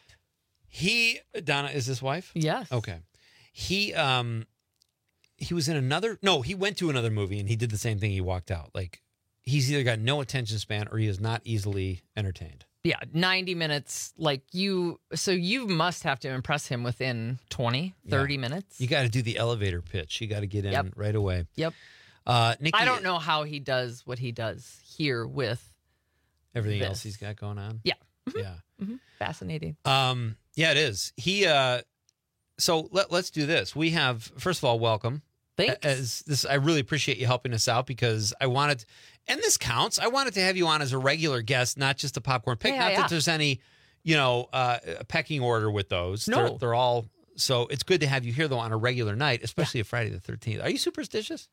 He Donna is his wife? Yes. Okay. He um he was in another no, he went to another movie and he did the same thing. He walked out. Like he's either got no attention span or he is not easily entertained. Yeah, ninety minutes. Like you, so you must have to impress him within twenty, thirty Yeah. minutes. You got to do the elevator pitch. You got to get in Yep. right away. Yep. Uh Nikki, I don't know how he does what he does here with everything this. else he's got going on. Yeah. Yeah. Mhm. Fascinating. Um, yeah, it is. He. Uh, so let, let's do this. We have, first of all, welcome. Thanks. As this, I really appreciate you helping us out because I wanted, and this counts. I wanted to have you on as a regular guest, not just a popcorn pick. Yeah, not yeah. that there's any, you know, uh, a pecking order with those. No. they're, they're all. So it's good to have you here though on a regular night, especially a Friday the thirteenth. Are you superstitious?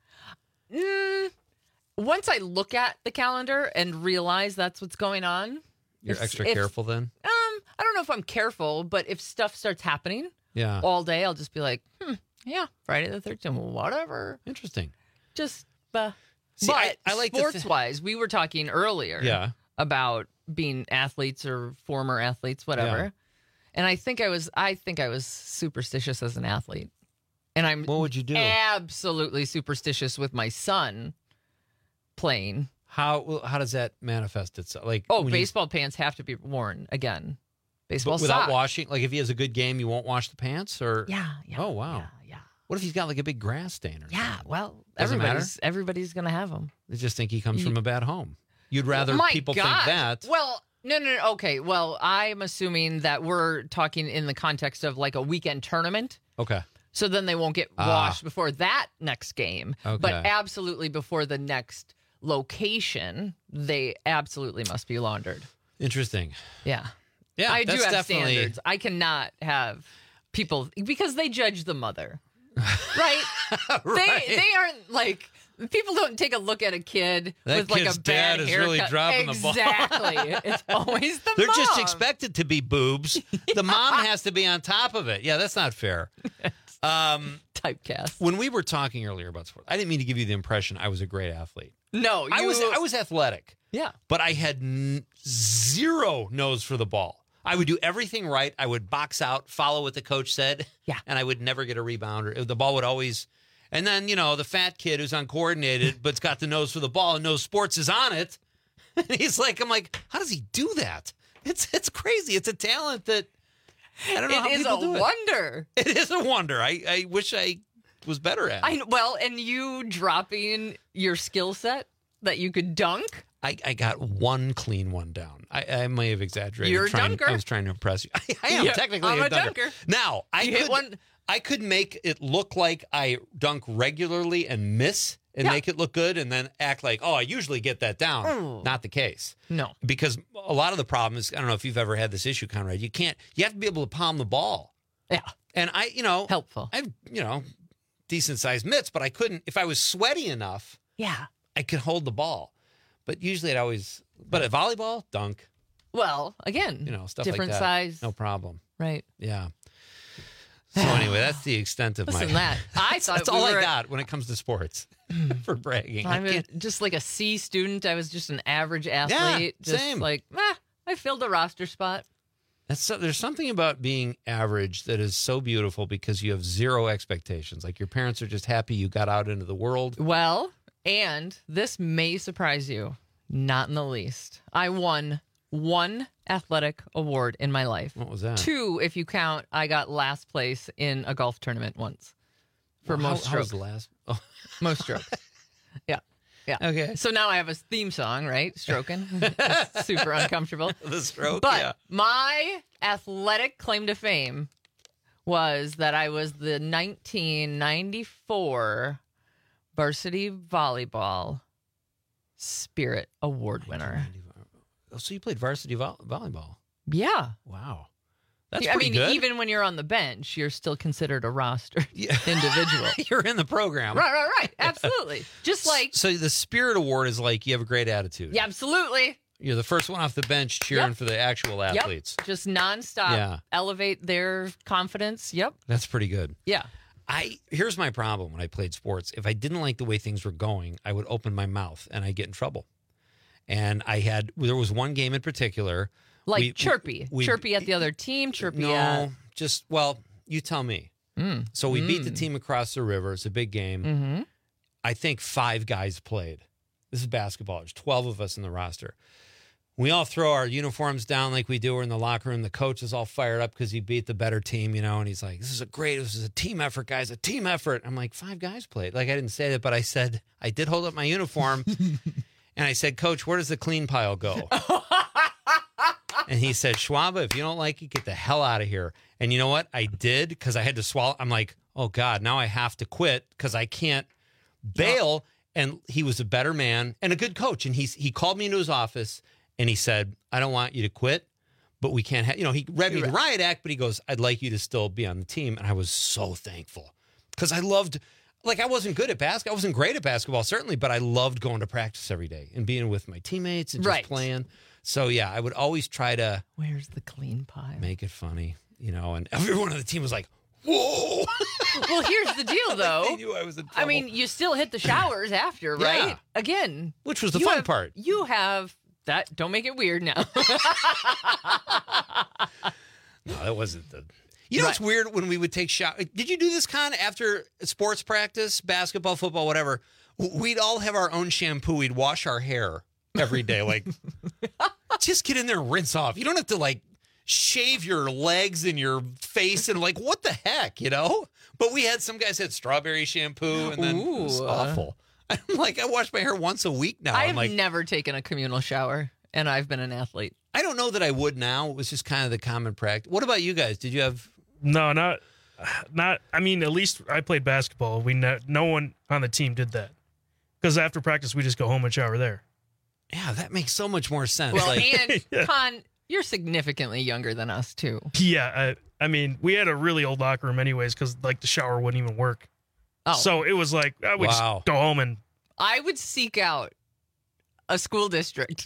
Mm, once I look at the calendar and realize that's what's going on, You're if- extra if- careful then. Um, I don't know if I'm careful, but if stuff starts happening Yeah. all day, I'll just be like, hmm, yeah, Friday the thirteenth, whatever. Interesting. Just, uh, See, but I- I like to thi- sports wise, we were talking earlier Yeah. about being athletes or former athletes, whatever. Yeah. And I think I was, I think I was superstitious as an athlete. And I'm What would you do? absolutely superstitious with my son playing. How how does that manifest itself? Like Oh, when you- baseball pants have to be worn again. Baseball But without socks. washing, like if he has a good game, you won't wash the pants, or Yeah, yeah. Oh wow, yeah, yeah. What if he's got like a big grass stain or Yeah, something? well, Doesn't matter? everybody's everybody's gonna have them. They just think he comes You- from a bad home. You'd rather My people God. think that. Well, no, no, no. Okay. Well, I'm assuming that we're talking in the context of like a weekend tournament. Okay. So then they won't get Ah. washed before that next game. But Okay. absolutely before the next location, they absolutely must be laundered. Interesting. Yeah. Yeah, I do that's have definitely- standards. I cannot have people because they judge the mother. Right? Right. They they aren't like people don't take a look at a kid That with like kid's a bad dad is haircut. really dropping the ball. Exactly. It's always the They're mom. just expected to be boobs. The mom has to be on top of it. Yeah, that's not fair. Um, Typecast. When we were talking earlier about sports, I didn't mean to give you the impression I was a great athlete. No, you, I was I was athletic. Yeah. But I had n- zero nose for the ball. I would do everything right. I would box out, follow what the coach said. Yeah. And I would never get a rebound. Or the ball would always. And then, you know, the fat kid who's uncoordinated but's got the nose for the ball and knows sports is on it. And he's like, I'm like, how does he do that? It's it's crazy. It's a talent that I don't know It how is people a do it. wonder. It is a wonder. I, I wish I was better at it. I well, and you dropping your skill set that you could dunk. I, I got one clean one down. I, I may have exaggerated. You're a trying, dunker. I was trying to impress you. I, I am Yeah, technically I'm a, a dunker. dunker. Now I You could hit one- I could make it look like I dunk regularly and miss and Yeah. make it look good, and then act like, oh, I usually get that down. Oh. Not the case. No. Because a lot of the problem is, I don't know if you've ever had this issue, Conrad. You can't. You have to be able to palm the ball. Yeah. And I, you know, Helpful. I have, you know, decent sized mitts, but I couldn't. If I was sweaty enough, Yeah. I could hold the ball. But usually I'd always, but at volleyball, dunk, Well, again, you know, stuff different like that. size. No problem. Right. Yeah. So anyway, that's the extent of Listen, my. that I thought That's we all were I at- got when it comes to sports for bragging. I I'm a, can't- just like a C student. I was just an average athlete. just same. like, eh, I filled a roster spot. That's so, there's something about being average that is so beautiful because you have zero expectations. Like your parents are just happy you got out into the world. Well, and this may surprise you, not in the least. I won one athletic award in my life. What was that? Two, if you count, I got last place in a golf tournament once for Well, how- most how was strokes. the last? Oh. Most strokes. Yeah. Yeah. Okay. So now I have a theme song, right? Stroking. Super uncomfortable. The stroke, But yeah. my athletic claim to fame was that I was the nineteen ninety-four varsity volleyball Spirit Award winner. Oh, so you played varsity vo- volleyball? Yeah. Wow. That's I pretty mean, good. even when you're on the bench, you're still considered a roster individual. You're in the program. Right, right, right. Absolutely. Just like, So the Spirit Award is like you have a great attitude. yeah, absolutely. You're the first one off the bench cheering Yep. for the actual athletes. Yep. Just nonstop. Yeah. Elevate their confidence. Yep. That's pretty good. Yeah. I here's my problem when I played sports. If I didn't like the way things were going, I would open my mouth and I'd get in trouble. And I had there was one game in particular. Like we- chirpy. we- chirpy at the other team, chirpy No, at. just well, you tell me. Mm. So we beat the Mm. team across the river. It's a big game. Mm-hmm. I think five guys played. This is basketball. There's twelve of us in the roster. We all throw our uniforms down like we do. We're in the locker room. The coach is all fired up because he beat the better team, you know, and he's like, this is a great, this is a team effort, guys, a team effort. I'm like, five guys played. Like, I didn't say that, but I said, I did hold up my uniform. And I said, Coach, where does the clean pile go? And he said, Schwaba, if you don't like it, get the hell out of here. And you know what? I did because I had to swallow. I'm like, oh, God, now I have to quit because I can't bail. And he was a better man and a good coach. And he's, he called me into his office and he said, I don't want you to quit, but we can't have, you know, he read me the riot act, but he goes, I'd like you to still be on the team. And I was so thankful because I loved, like, I wasn't good at basketball. I wasn't great at basketball, certainly, but I loved going to practice every day and being with my teammates and just Right. playing. So, yeah, I would always try to Where's the clean pile? make it funny, you know, and everyone on the team was like, whoa. Well, here's the deal, though. They knew I was in I mean, you still hit the showers after, right? Yeah. Again. Which was the you fun have- part. You have that. Don't make it weird now. No, that wasn't the. You know what's weird when we would take showers? Did you do this, Con, after sports practice, basketball, football, whatever? We'd all have our own shampoo. We'd wash our hair every day. Like, just get in there and rinse off. You don't have to, like, shave your legs and your face and, like, what the heck, you know? But we had some guys had strawberry shampoo, and then it was Ooh. awful. I'm like, I wash my hair once a week now. I I'm have like, never taken a communal shower, and I've been an athlete. I don't know that I would now. It was just kind of the common practice. What about you guys? Did you have? No, not, not. I mean, at least I played basketball. We no, no one on the team did that because after practice we just go home and shower there. Yeah, that makes so much more sense. Well, like, and Con, you're significantly younger than us too. Yeah, I, I mean, we had a really old locker room anyways because like the shower wouldn't even work. Oh. So it was like I would Wow. just go home and I would seek out a school district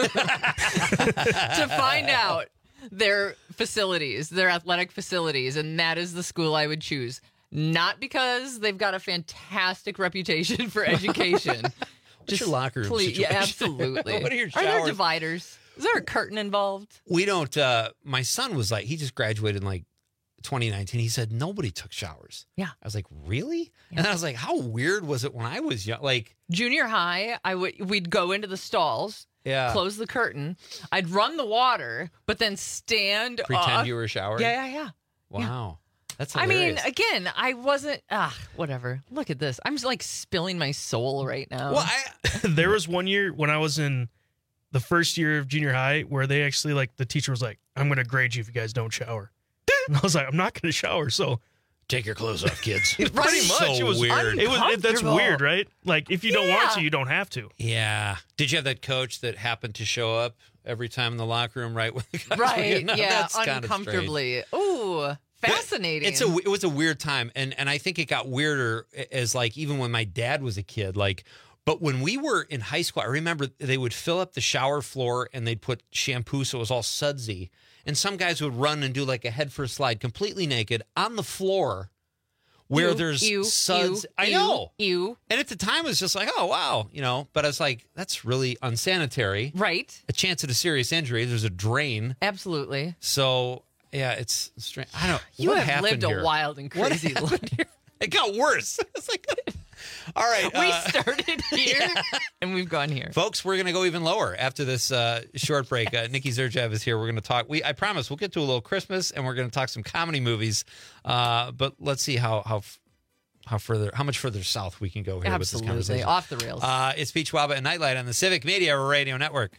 to find out their facilities, their athletic facilities, and that is the school I would choose. Not because they've got a fantastic reputation for education. What's your locker room please, yeah, situation? absolutely. What are your Are there showers? dividers? Is there a curtain involved? we don't. Uh, my son was like, he just graduated in like twenty nineteen. He said nobody took showers. Yeah. I was like, really? And I was like, how weird was it when I was young? Like, Junior high, I would we'd go into the stalls, yeah, close the curtain. I'd run the water, but then stand pretend off. you were showering. Yeah, yeah, yeah. Wow, that's. I mean, hilarious. again, I wasn't. Ah, whatever. Look at this. I'm just like spilling my soul right now. well, I, there was one year when I was in the first year of junior high where they actually like the teacher was like, I'm going to grade you if you guys don't shower. And I was like, I'm not going to shower. So take your clothes off, kids. pretty So much it was weird. It was it, that's Uncomfortable. weird, right? Like if you don't want Yeah. to, you don't have to. Yeah. Did you have that coach that happened to show up every time in the locker room, right? When the guys were right? getting up? Yeah, That's kinda strange. uncomfortably. Ooh, fascinating. It's a it was a weird time, and and I think it got weirder as like even when my dad was a kid, like. But when we were in high school, I remember they would fill up the shower floor and they'd put shampoo so it was all sudsy, and some guys would run and do like a head first slide, completely naked on the floor, where Ew, there's ew, suds. ew, I ew, know. Ew. And at the time, it was just like, oh wow, you know. But I was like, that's really unsanitary. Right. A chance at a serious injury. There's a drain. Absolutely. So yeah, it's strange. I don't. You what have happened lived here? a wild and What crazy life. happened? It got worse. It's like, all right. We uh, started here and we've gone here. Folks, we're going to go even lower after this uh, short break. Uh, Nikki Zerjev is here. We're going to talk. We, I promise, we'll get to a little Christmas, and we're going to talk some comedy movies. Uh, but let's see how how how further, how much further south we can go here Absolutely. with this conversation. Off the rails. Uh, it's Beach Waba and Nightlight on the Civic Media Radio Network.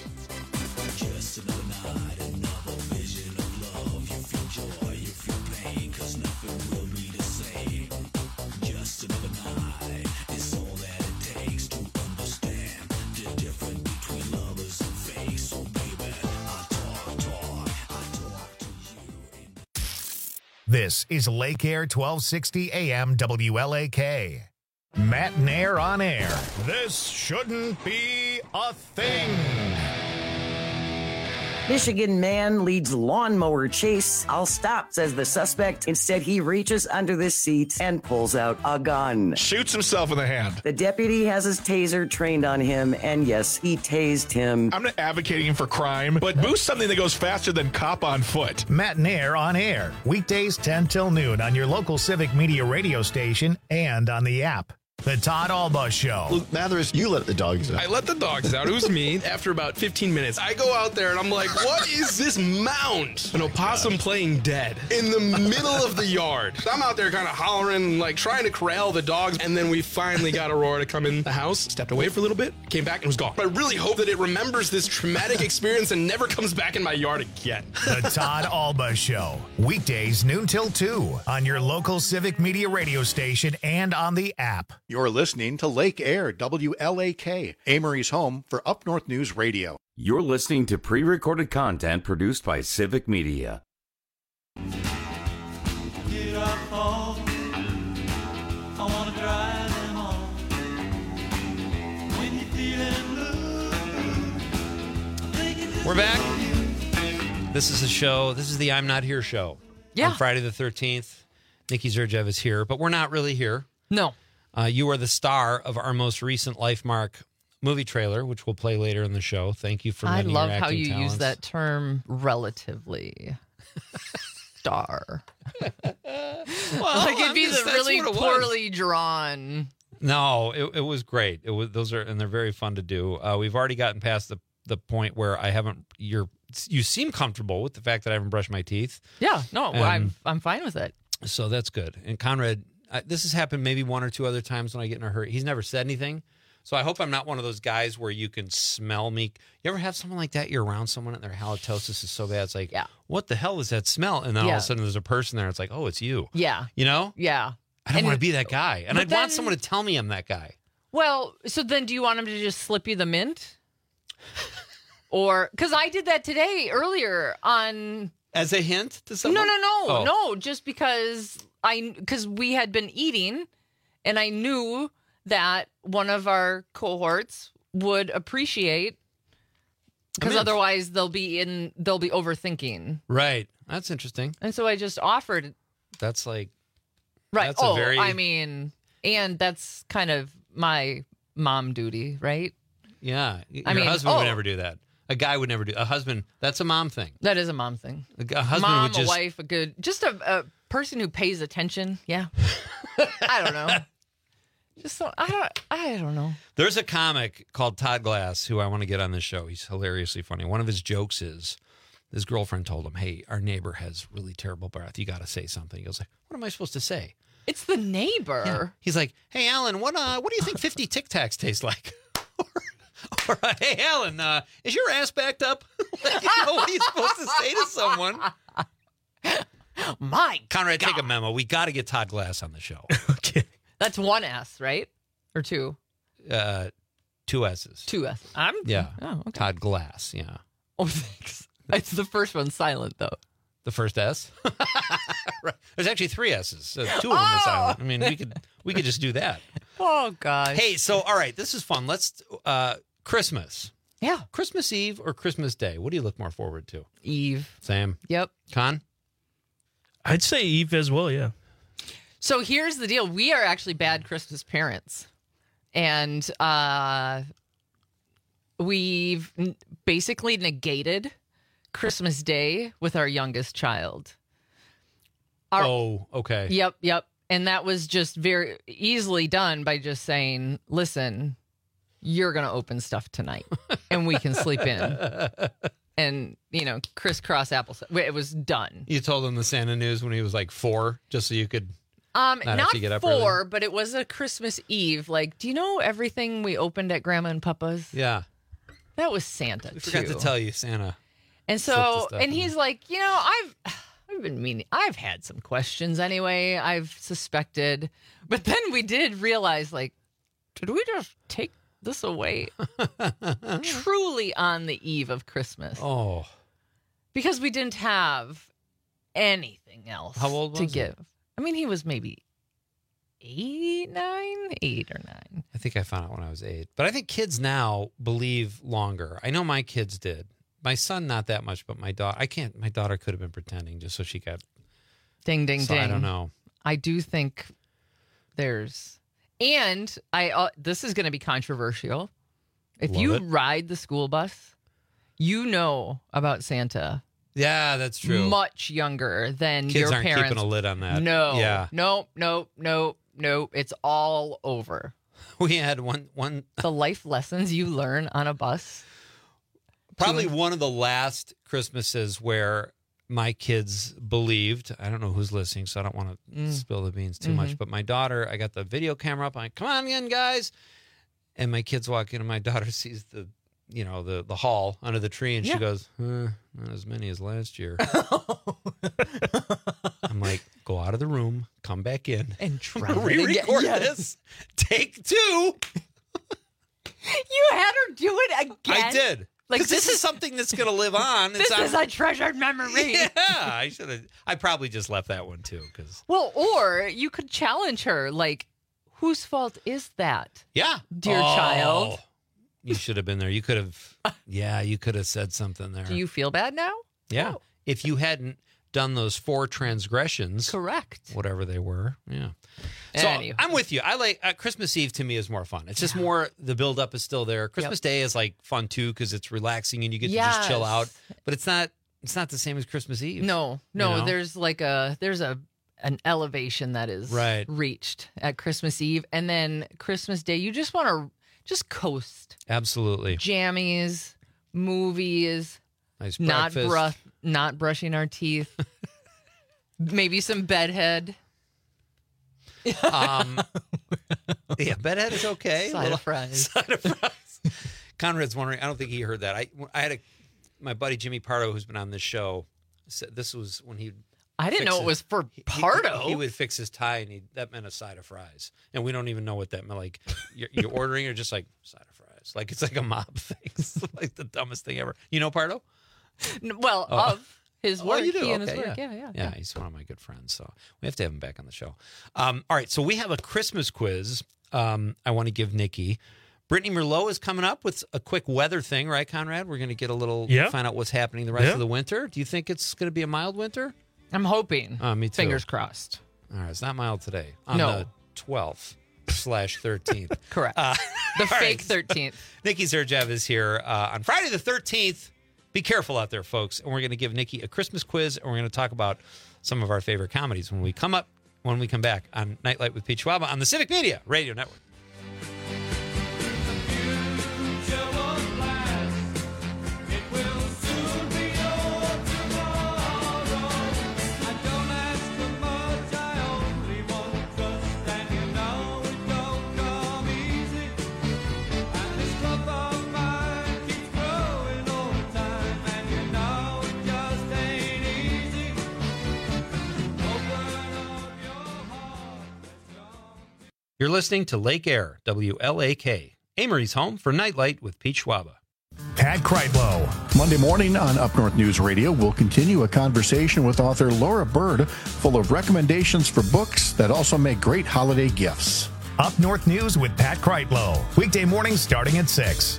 This is Lake Air twelve sixty A M W L A K. Matt Nair on air. This shouldn't be a thing. Michigan man leads lawnmower chase. I'll stop, says the suspect. Instead, he reaches under the seat and pulls out a gun. Shoots himself in the hand. The deputy has his taser trained on him, and yes, he tased him. I'm not advocating for crime, but boost something that goes faster than cop on foot. Matt Nair on air. Weekdays ten till noon on your local Civic Media radio station and on the app. The Todd Alba Show. Luke Mathers, you let the dogs out. I let the dogs out. It was me. After about fifteen minutes, I go out there and I'm like, what is this mound? An opossum playing dead in the middle of the yard. So I'm out there kind of hollering, like trying to corral the dogs. And then we finally got Aurora to come in the house, stepped away for a little bit, came back and was gone. But I really hope that it remembers this traumatic experience and never comes back in my yard again. The Todd Alba Show. Weekdays noon till two on your local Civic Media radio station and on the app. You're listening to Lake Air W L A K, Amory's home for Up North News Radio. You're listening to pre-recorded content produced by Civic Media. Get up home. I wanna drive them home. When you're feeling blue. We're back. This is a show. This is the I'm Not Here show. Yeah. On Friday the thirteenth, Nikki Zerjev is here, but we're not really here. No. Uh, you are the star of our most recent LifeMark movie trailer, which we'll play later in the show. Thank you for I lending love your how acting you talents. use that term relatively. Star. Well, like it'd be I'm just- the that's really what it was. poorly drawn. No, it, it was great. It was those are and they're very fun to do. Uh, we've already gotten past the the point where I haven't. You're you seem comfortable with the fact that I haven't brushed my teeth. Yeah, no, And I'm I'm fine with it. So that's good. And Conrad, I, this has happened maybe one or two other times when I get in a hurry. He's never said anything. So I hope I'm not one of those guys where you can smell me. You ever have someone like that? You're around someone and their halitosis is so bad. It's like, yeah. What the hell is that smell? And then all Yeah. of a sudden there's a person there. It's like, oh, it's you. Yeah. You know? Yeah. I don't And- want to be that guy. And but I'd then- want someone to tell me I'm that guy. Well, so then do you want him to just slip you the mint? Or because I did that today earlier on. As a hint to No, someone? no, no, Oh. no. Just because I because we had been eating, and I knew that one of our cohorts would appreciate because mint. otherwise they'll be in they'll be overthinking. Right. That's interesting. And so I just offered. That's like, Right. That's a oh, very- I mean, and that's kind of my mom duty, right? yeah. Your I mean, husband oh. would never do that. A guy would never do A husband, that's a mom thing. That is a mom thing. A, a husband Mom, would just. a wife, a good, just a, a person who pays attention. Yeah. I don't know. Just so, I don't, I don't know. There's a comic called Todd Glass who I want to get on this show. He's hilariously funny. One of his jokes is his girlfriend told him, hey, our neighbor has really terrible breath. You got to say something. He goes like, what am I supposed to say? It's the neighbor. Yeah. He's like, hey, Alan, what uh, what do you think fifty Tic Tacs taste like? or, or uh, hey, Alan, uh, is your ass backed up? Like, you know, what are you supposed to say to someone? My Conrad, God. take a memo. We got to get Todd Glass on the show. That's one S, right? Or two? Uh, two S's. Two S. I'm, Yeah. Oh, okay. Todd Glass, yeah. Oh, thanks. It's the first one silent, though. The first S? Right. There's actually three S's. Uh, two of them are silent. I mean, we could we could just do that. Oh, gosh. Hey, so, all right, this is fun. Let's, uh, Christmas. Yeah. Christmas Eve or Christmas Day? What do you look more forward to? Eve. Sam? Yep. Con? I'd say Eve as well, yeah. So here's the deal. We are actually bad Christmas parents. And uh, we've n- basically negated Christmas Day with our youngest child. Our- oh, okay. Yep, yep. And that was just very easily done by just saying, listen, you're going to open stuff tonight and we can sleep in. And, you know, crisscross applesauce. It was done. You told him the Santa news when he was like four, just so you could Um, Not not have to get up four, early? but it was a Christmas Eve. Like, do you know everything we opened at Grandma and Papa's? Yeah. That was Santa, We forgot too. to tell you, Santa. And slipped the so, stuff and in he's like, you know, I've, I've been meaning, I've had some questions anyway. I've suspected, but then we did realize, like, did we just take this away? Truly on the eve of Christmas. Oh, because we didn't have anything else. How old to was he? give? I mean, he was maybe eight, nine, eight or nine. I think I found out when I was eight. But I think kids now believe longer. I know my kids did. My son, not that much, but my daughter, I can't, my daughter could have bbeen pretending just so she got. Ding, ding, so ding. I don't know. I do think there's, and I, uh, this is going to be controversial. If Love you it. ride the school bus, you know about Santa. Yeah, that's true. Much younger than Kids your aren't parents. keeping a lid on that. No. Yeah. Nope. Nope. Nope. Nope. It's all over. We had one, one, The life lessons you learn on a bus. probably To- one of the last Christmases where my kids believed, I don't know who's listening, so I don't want to Mm. spill the beans too Mhm. much, but my daughter, I got the video camera up. I'm like, come on in, guys. And my kids walk in, and my daughter sees the, you know, the the hall under the tree, and Yeah. she goes, uh, not as many as last year. I'm like, go out of the room, come back in, and try I'm gonna re-record Yes. this. Take two. You had her do it again. I did. Like, Like this, is something that's going to live on. This It's on- is a treasured memory. Yeah, I should have. I probably just left that one too, because Well, or you could challenge her, like, whose fault is that? yeah, Dear Oh, child. you should have been there. You could have. Yeah, you could have said something there. Do you feel bad now? Yeah, if you hadn't done those four transgressions, correct, whatever they were. Yeah. So Anywho. I'm with you. I like uh, Christmas Eve. To me is more fun. It's just more, the build up is still there. Christmas Day is like fun too, because it's relaxing and you get to just chill Yes. out. But it's not. It's not the same as Christmas Eve. No, no. You know? There's like a there's a an elevation that is Right. reached at Christmas Eve, and then Christmas Day. You just want to just coast, Absolutely. jammies, movies, Nice not breakfast. brush, not brushing our teeth, maybe some bedhead. Um, yeah, bedhead is okay. Side Little- of fries. Side of fries. Conrad's wondering. I don't think he heard that. I I had a my buddy Jimmy Pardo, who's been on this show, said this was when he. I didn't know it was for Pardo. He, he would fix his tie, and he, that meant a side of fries, and we don't even know what that meant. Like you're, you're ordering, or just like side of fries. Like it's like a mob thing. It's like the dumbest thing ever. You know Pardo? N- Well, Oh. of his Oh, work, you do? he and his Okay, work. yeah. Yeah, yeah, Yeah, he's one of my good friends, so we have to have him back on the show. Um, all right, so we have a Christmas quiz. Um, I want to give Nikki. Brittany Merlot is coming up with a quick weather thing, right, Conrad? We're going to get a little, Yeah. find out what's happening the rest Yeah. of the winter. Do you think it's going to be a mild winter? I'm hoping. Uh, me too. Fingers crossed. All right, it's not mild today. On No. the twelfth slash thirteenth. Correct. Uh, The all fake right. thirteenth. Nikki Zerjev is here uh, on Friday the thirteenth. Be careful out there, folks. And we're going to give Nikki a Christmas quiz, and we're going to talk about some of our favorite comedies when we come up, when we come back on Nightlight with Pete Schwaba on the Civic Media Radio Network. You're listening to Lake Air, W L A K, Amory's home for Nightlight with Pete Schwaba. Pat Kreitlow. Monday morning on Up North News Radio, we'll continue a conversation with author Laura Bird, full of recommendations for books that also make great holiday gifts. Up North News with Pat Kreitlow. Weekday mornings starting at six.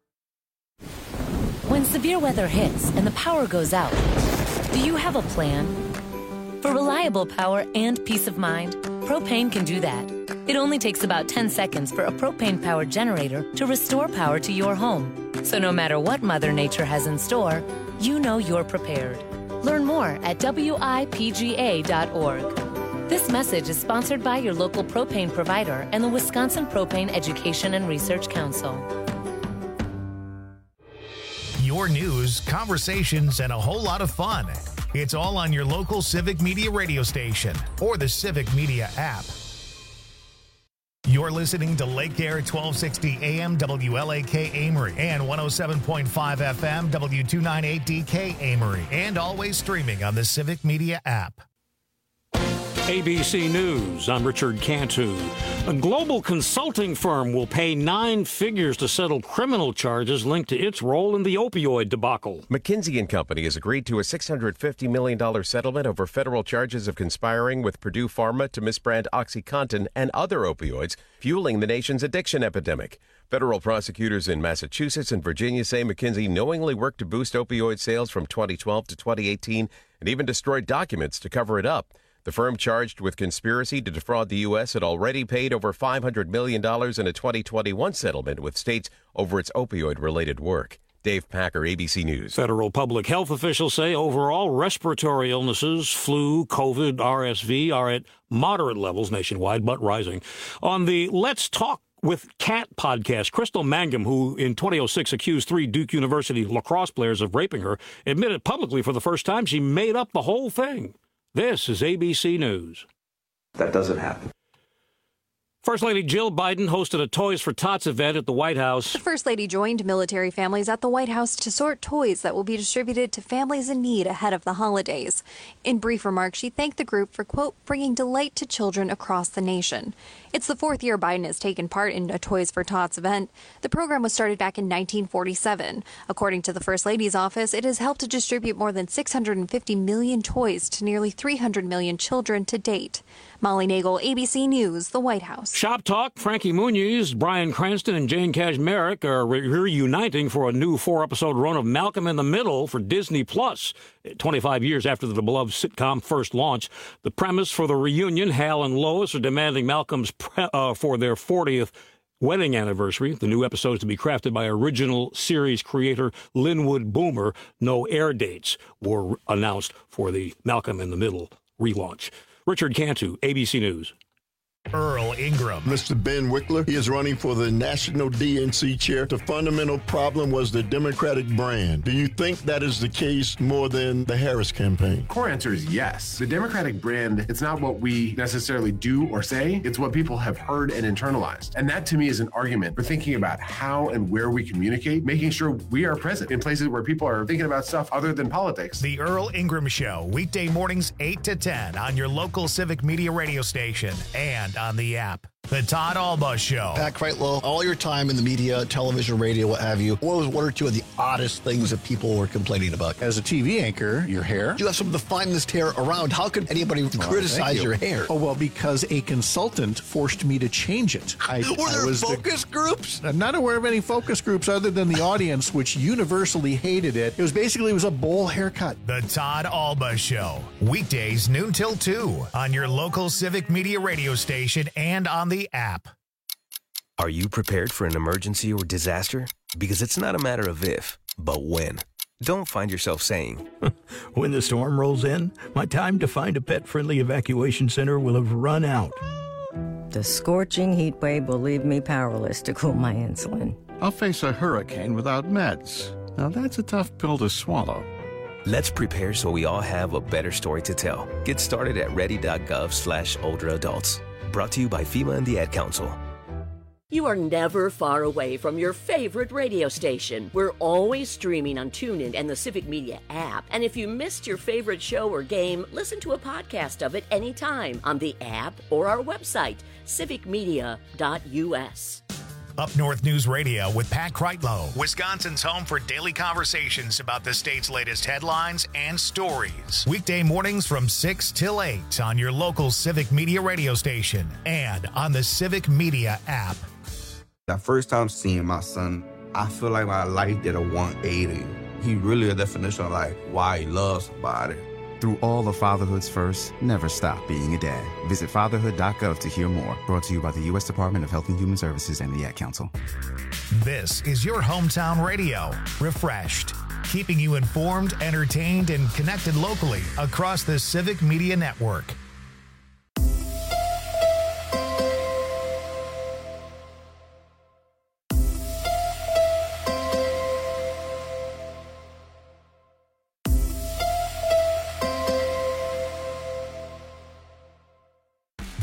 When severe weather hits and the power goes out, do you have a plan? For reliable power and peace of mind, Propane can do that. It only takes about ten seconds for a propane-powered generator to restore power to your home. So no matter what Mother Nature has in store, you know you're prepared. Learn more at W I P G A dot org. This message is sponsored by your local propane provider and the Wisconsin Propane Education and Research Council. Your news, conversations, and a whole lot of fun. It's all on your local Civic Media radio station or the Civic Media app. You're listening to Lake Air twelve sixty A M W L A K Amory and one oh seven point five F M W two ninety-eight D K Amory, and always streaming on the Civic Media app. A B C News, I'm Richard Cantu. A global consulting firm will pay nine figures to settle criminal charges linked to its role in the opioid debacle. McKinsey and Company has agreed to a six hundred fifty million dollars settlement over federal charges of conspiring with Purdue Pharma to misbrand OxyContin and other opioids, fueling the nation's addiction epidemic. Federal prosecutors in Massachusetts and Virginia say McKinsey knowingly worked to boost opioid sales from twenty twelve to twenty eighteen and even destroyed documents to cover it up. The firm charged with conspiracy to defraud the U S had already paid over five hundred million dollars in a twenty twenty-one settlement with states over its opioid-related work. Dave Packer, A B C News. Federal public health officials say overall respiratory illnesses, flu, COVID, R S V, are at moderate levels nationwide, but rising. On the Let's Talk with Cat podcast, Crystal Mangum, who in twenty oh six accused three Duke University lacrosse players of raping her, admitted publicly for the first time she made up the whole thing. This is A B C News. That doesn't happen. First Lady Jill Biden hosted a Toys for Tots event at the White House. The First Lady joined military families at the White House to sort toys that will be distributed to families in need ahead of the holidays. In brief remarks, she thanked the group for, quote, bringing delight to children across the nation. It's the fourth year Biden has taken part in a Toys for Tots event. The program was started back in nineteen forty-seven. According to the First Lady's office, it has helped to distribute more than six hundred fifty million toys to nearly three hundred million children to date. Molly Nagel, A B C News, the White House. Shop Talk, Frankie Muniz, Bryan Cranston, and Jane Kashmerek are re- reuniting for a new four-episode run of Malcolm in the Middle for Disney Plus. twenty-five years after the beloved sitcom first launched, the premise for the reunion, Hal and Lois are demanding Malcolm's pre- uh, for their fortieth wedding anniversary. The new episode is to be crafted by original series creator Linwood Boomer. No air dates were announced for the Malcolm in the Middle relaunch. Richard Cantu, A B C News. Earl Ingram. Mister Ben Wickler, he is running for the National D N C chair. The fundamental problem was the Democratic brand. Do you think that is the case more than the Harris campaign? Core answer is yes. The Democratic brand, it's not what we necessarily do or say, it's what people have heard and internalized. And that to me is an argument for thinking about how and where we communicate, making sure we are present in places where people are thinking about stuff other than politics. The Earl Ingram Show, weekday mornings eight to ten on your local Civic Media radio station and on the app. The Todd Alba Show. Pat Kreitlow, all your time in the media, television, radio, what have you, what was one or two of the oddest things that people were complaining about? As a T V anchor, your hair. You have some of the finest hair around. How could anybody Well, criticize thank you. your hair? Oh, well, because a consultant forced me to change it. I, Were I there was focus the, groups? I'm not aware of any focus groups other than the audience, which universally hated it. It was basically it was a bowl haircut. The Todd Alba Show, weekdays noon till two on your local Civic Media radio station and on the app. Are you prepared for an emergency or disaster? Because it's not a matter of if, but when. Don't find yourself saying, when the storm rolls in, my time to find a pet-friendly evacuation center will have run out. The scorching heat wave will leave me powerless to cool my insulin. I'll face a hurricane without meds. Now that's a tough pill to swallow. let's prepare so we all have a better story to tell. Get started at ready.gov slash older adults. Brought to you by FEMA and the Ad Council. You are never far away from your favorite radio station. We're always streaming on TuneIn and the Civic Media app. And if you missed your favorite show or game, listen to a podcast of it anytime on the app or our website, civic media dot u s. Up North News Radio with Pat Kreitlow, Wisconsin's home for daily conversations about the state's latest headlines and stories. Weekday mornings from six till eight on your local Civic Media radio station and on the Civic Media app. The first time seeing my son, I feel like my life did a one eighty. He really a definition of like why he loves somebody. Through all of fatherhood's first, never stop being a dad. Visit fatherhood dot gov to hear more. Brought to you by the U S Department of Health and Human Services and the Ad Council. This is your hometown radio, refreshed, keeping you informed, entertained, and connected locally across the Civic Media Network.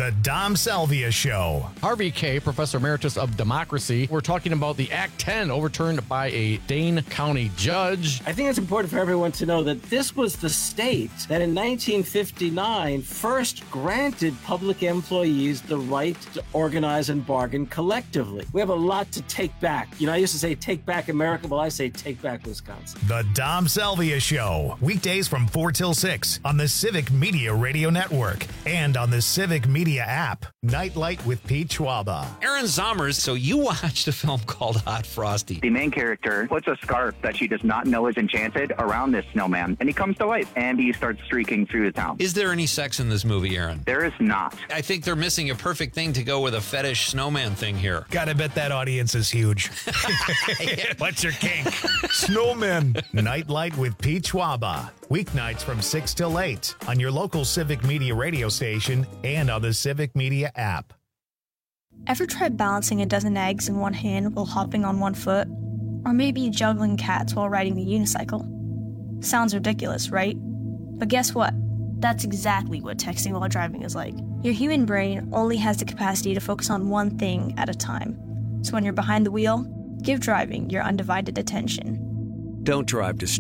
The Dom Salvia Show. Harvey Kaye, Professor Emeritus of Democracy. We're talking about the Act ten overturned by a Dane County judge. I think it's important for everyone to know that this was the state that in nineteen fifty-nine first granted public employees the right to organize and bargain collectively. We have a lot to take back. You know, I used to say take back America. Well, I say take back Wisconsin. The Dom Salvia Show. Weekdays from four till six on the Civic Media Radio Network and on the Civic Media app. Nightlight with Pete Schwaba. Aaron Zommers, so you watched a film called Hot Frosty. The main character puts a scarf that she does not know is enchanted around this snowman, and he comes to life, and he starts streaking through the town. Is there any sex in this movie, Aaron? There is not. I think they're missing a perfect thing to go with a fetish snowman thing here. Gotta bet that audience is huge. What's your kink? Snowmen. Nightlight with Pete Schwaba. Weeknights from six till eight on your local Civic Media radio station and on the Civic Media app. Ever tried balancing a dozen eggs in one hand while hopping on one foot? Or maybe juggling cats while riding a unicycle? Sounds ridiculous, right? But guess what? That's exactly what texting while driving is like. Your human brain only has the capacity to focus on one thing at a time. So when you're behind the wheel, give driving your undivided attention. Don't drive distracted.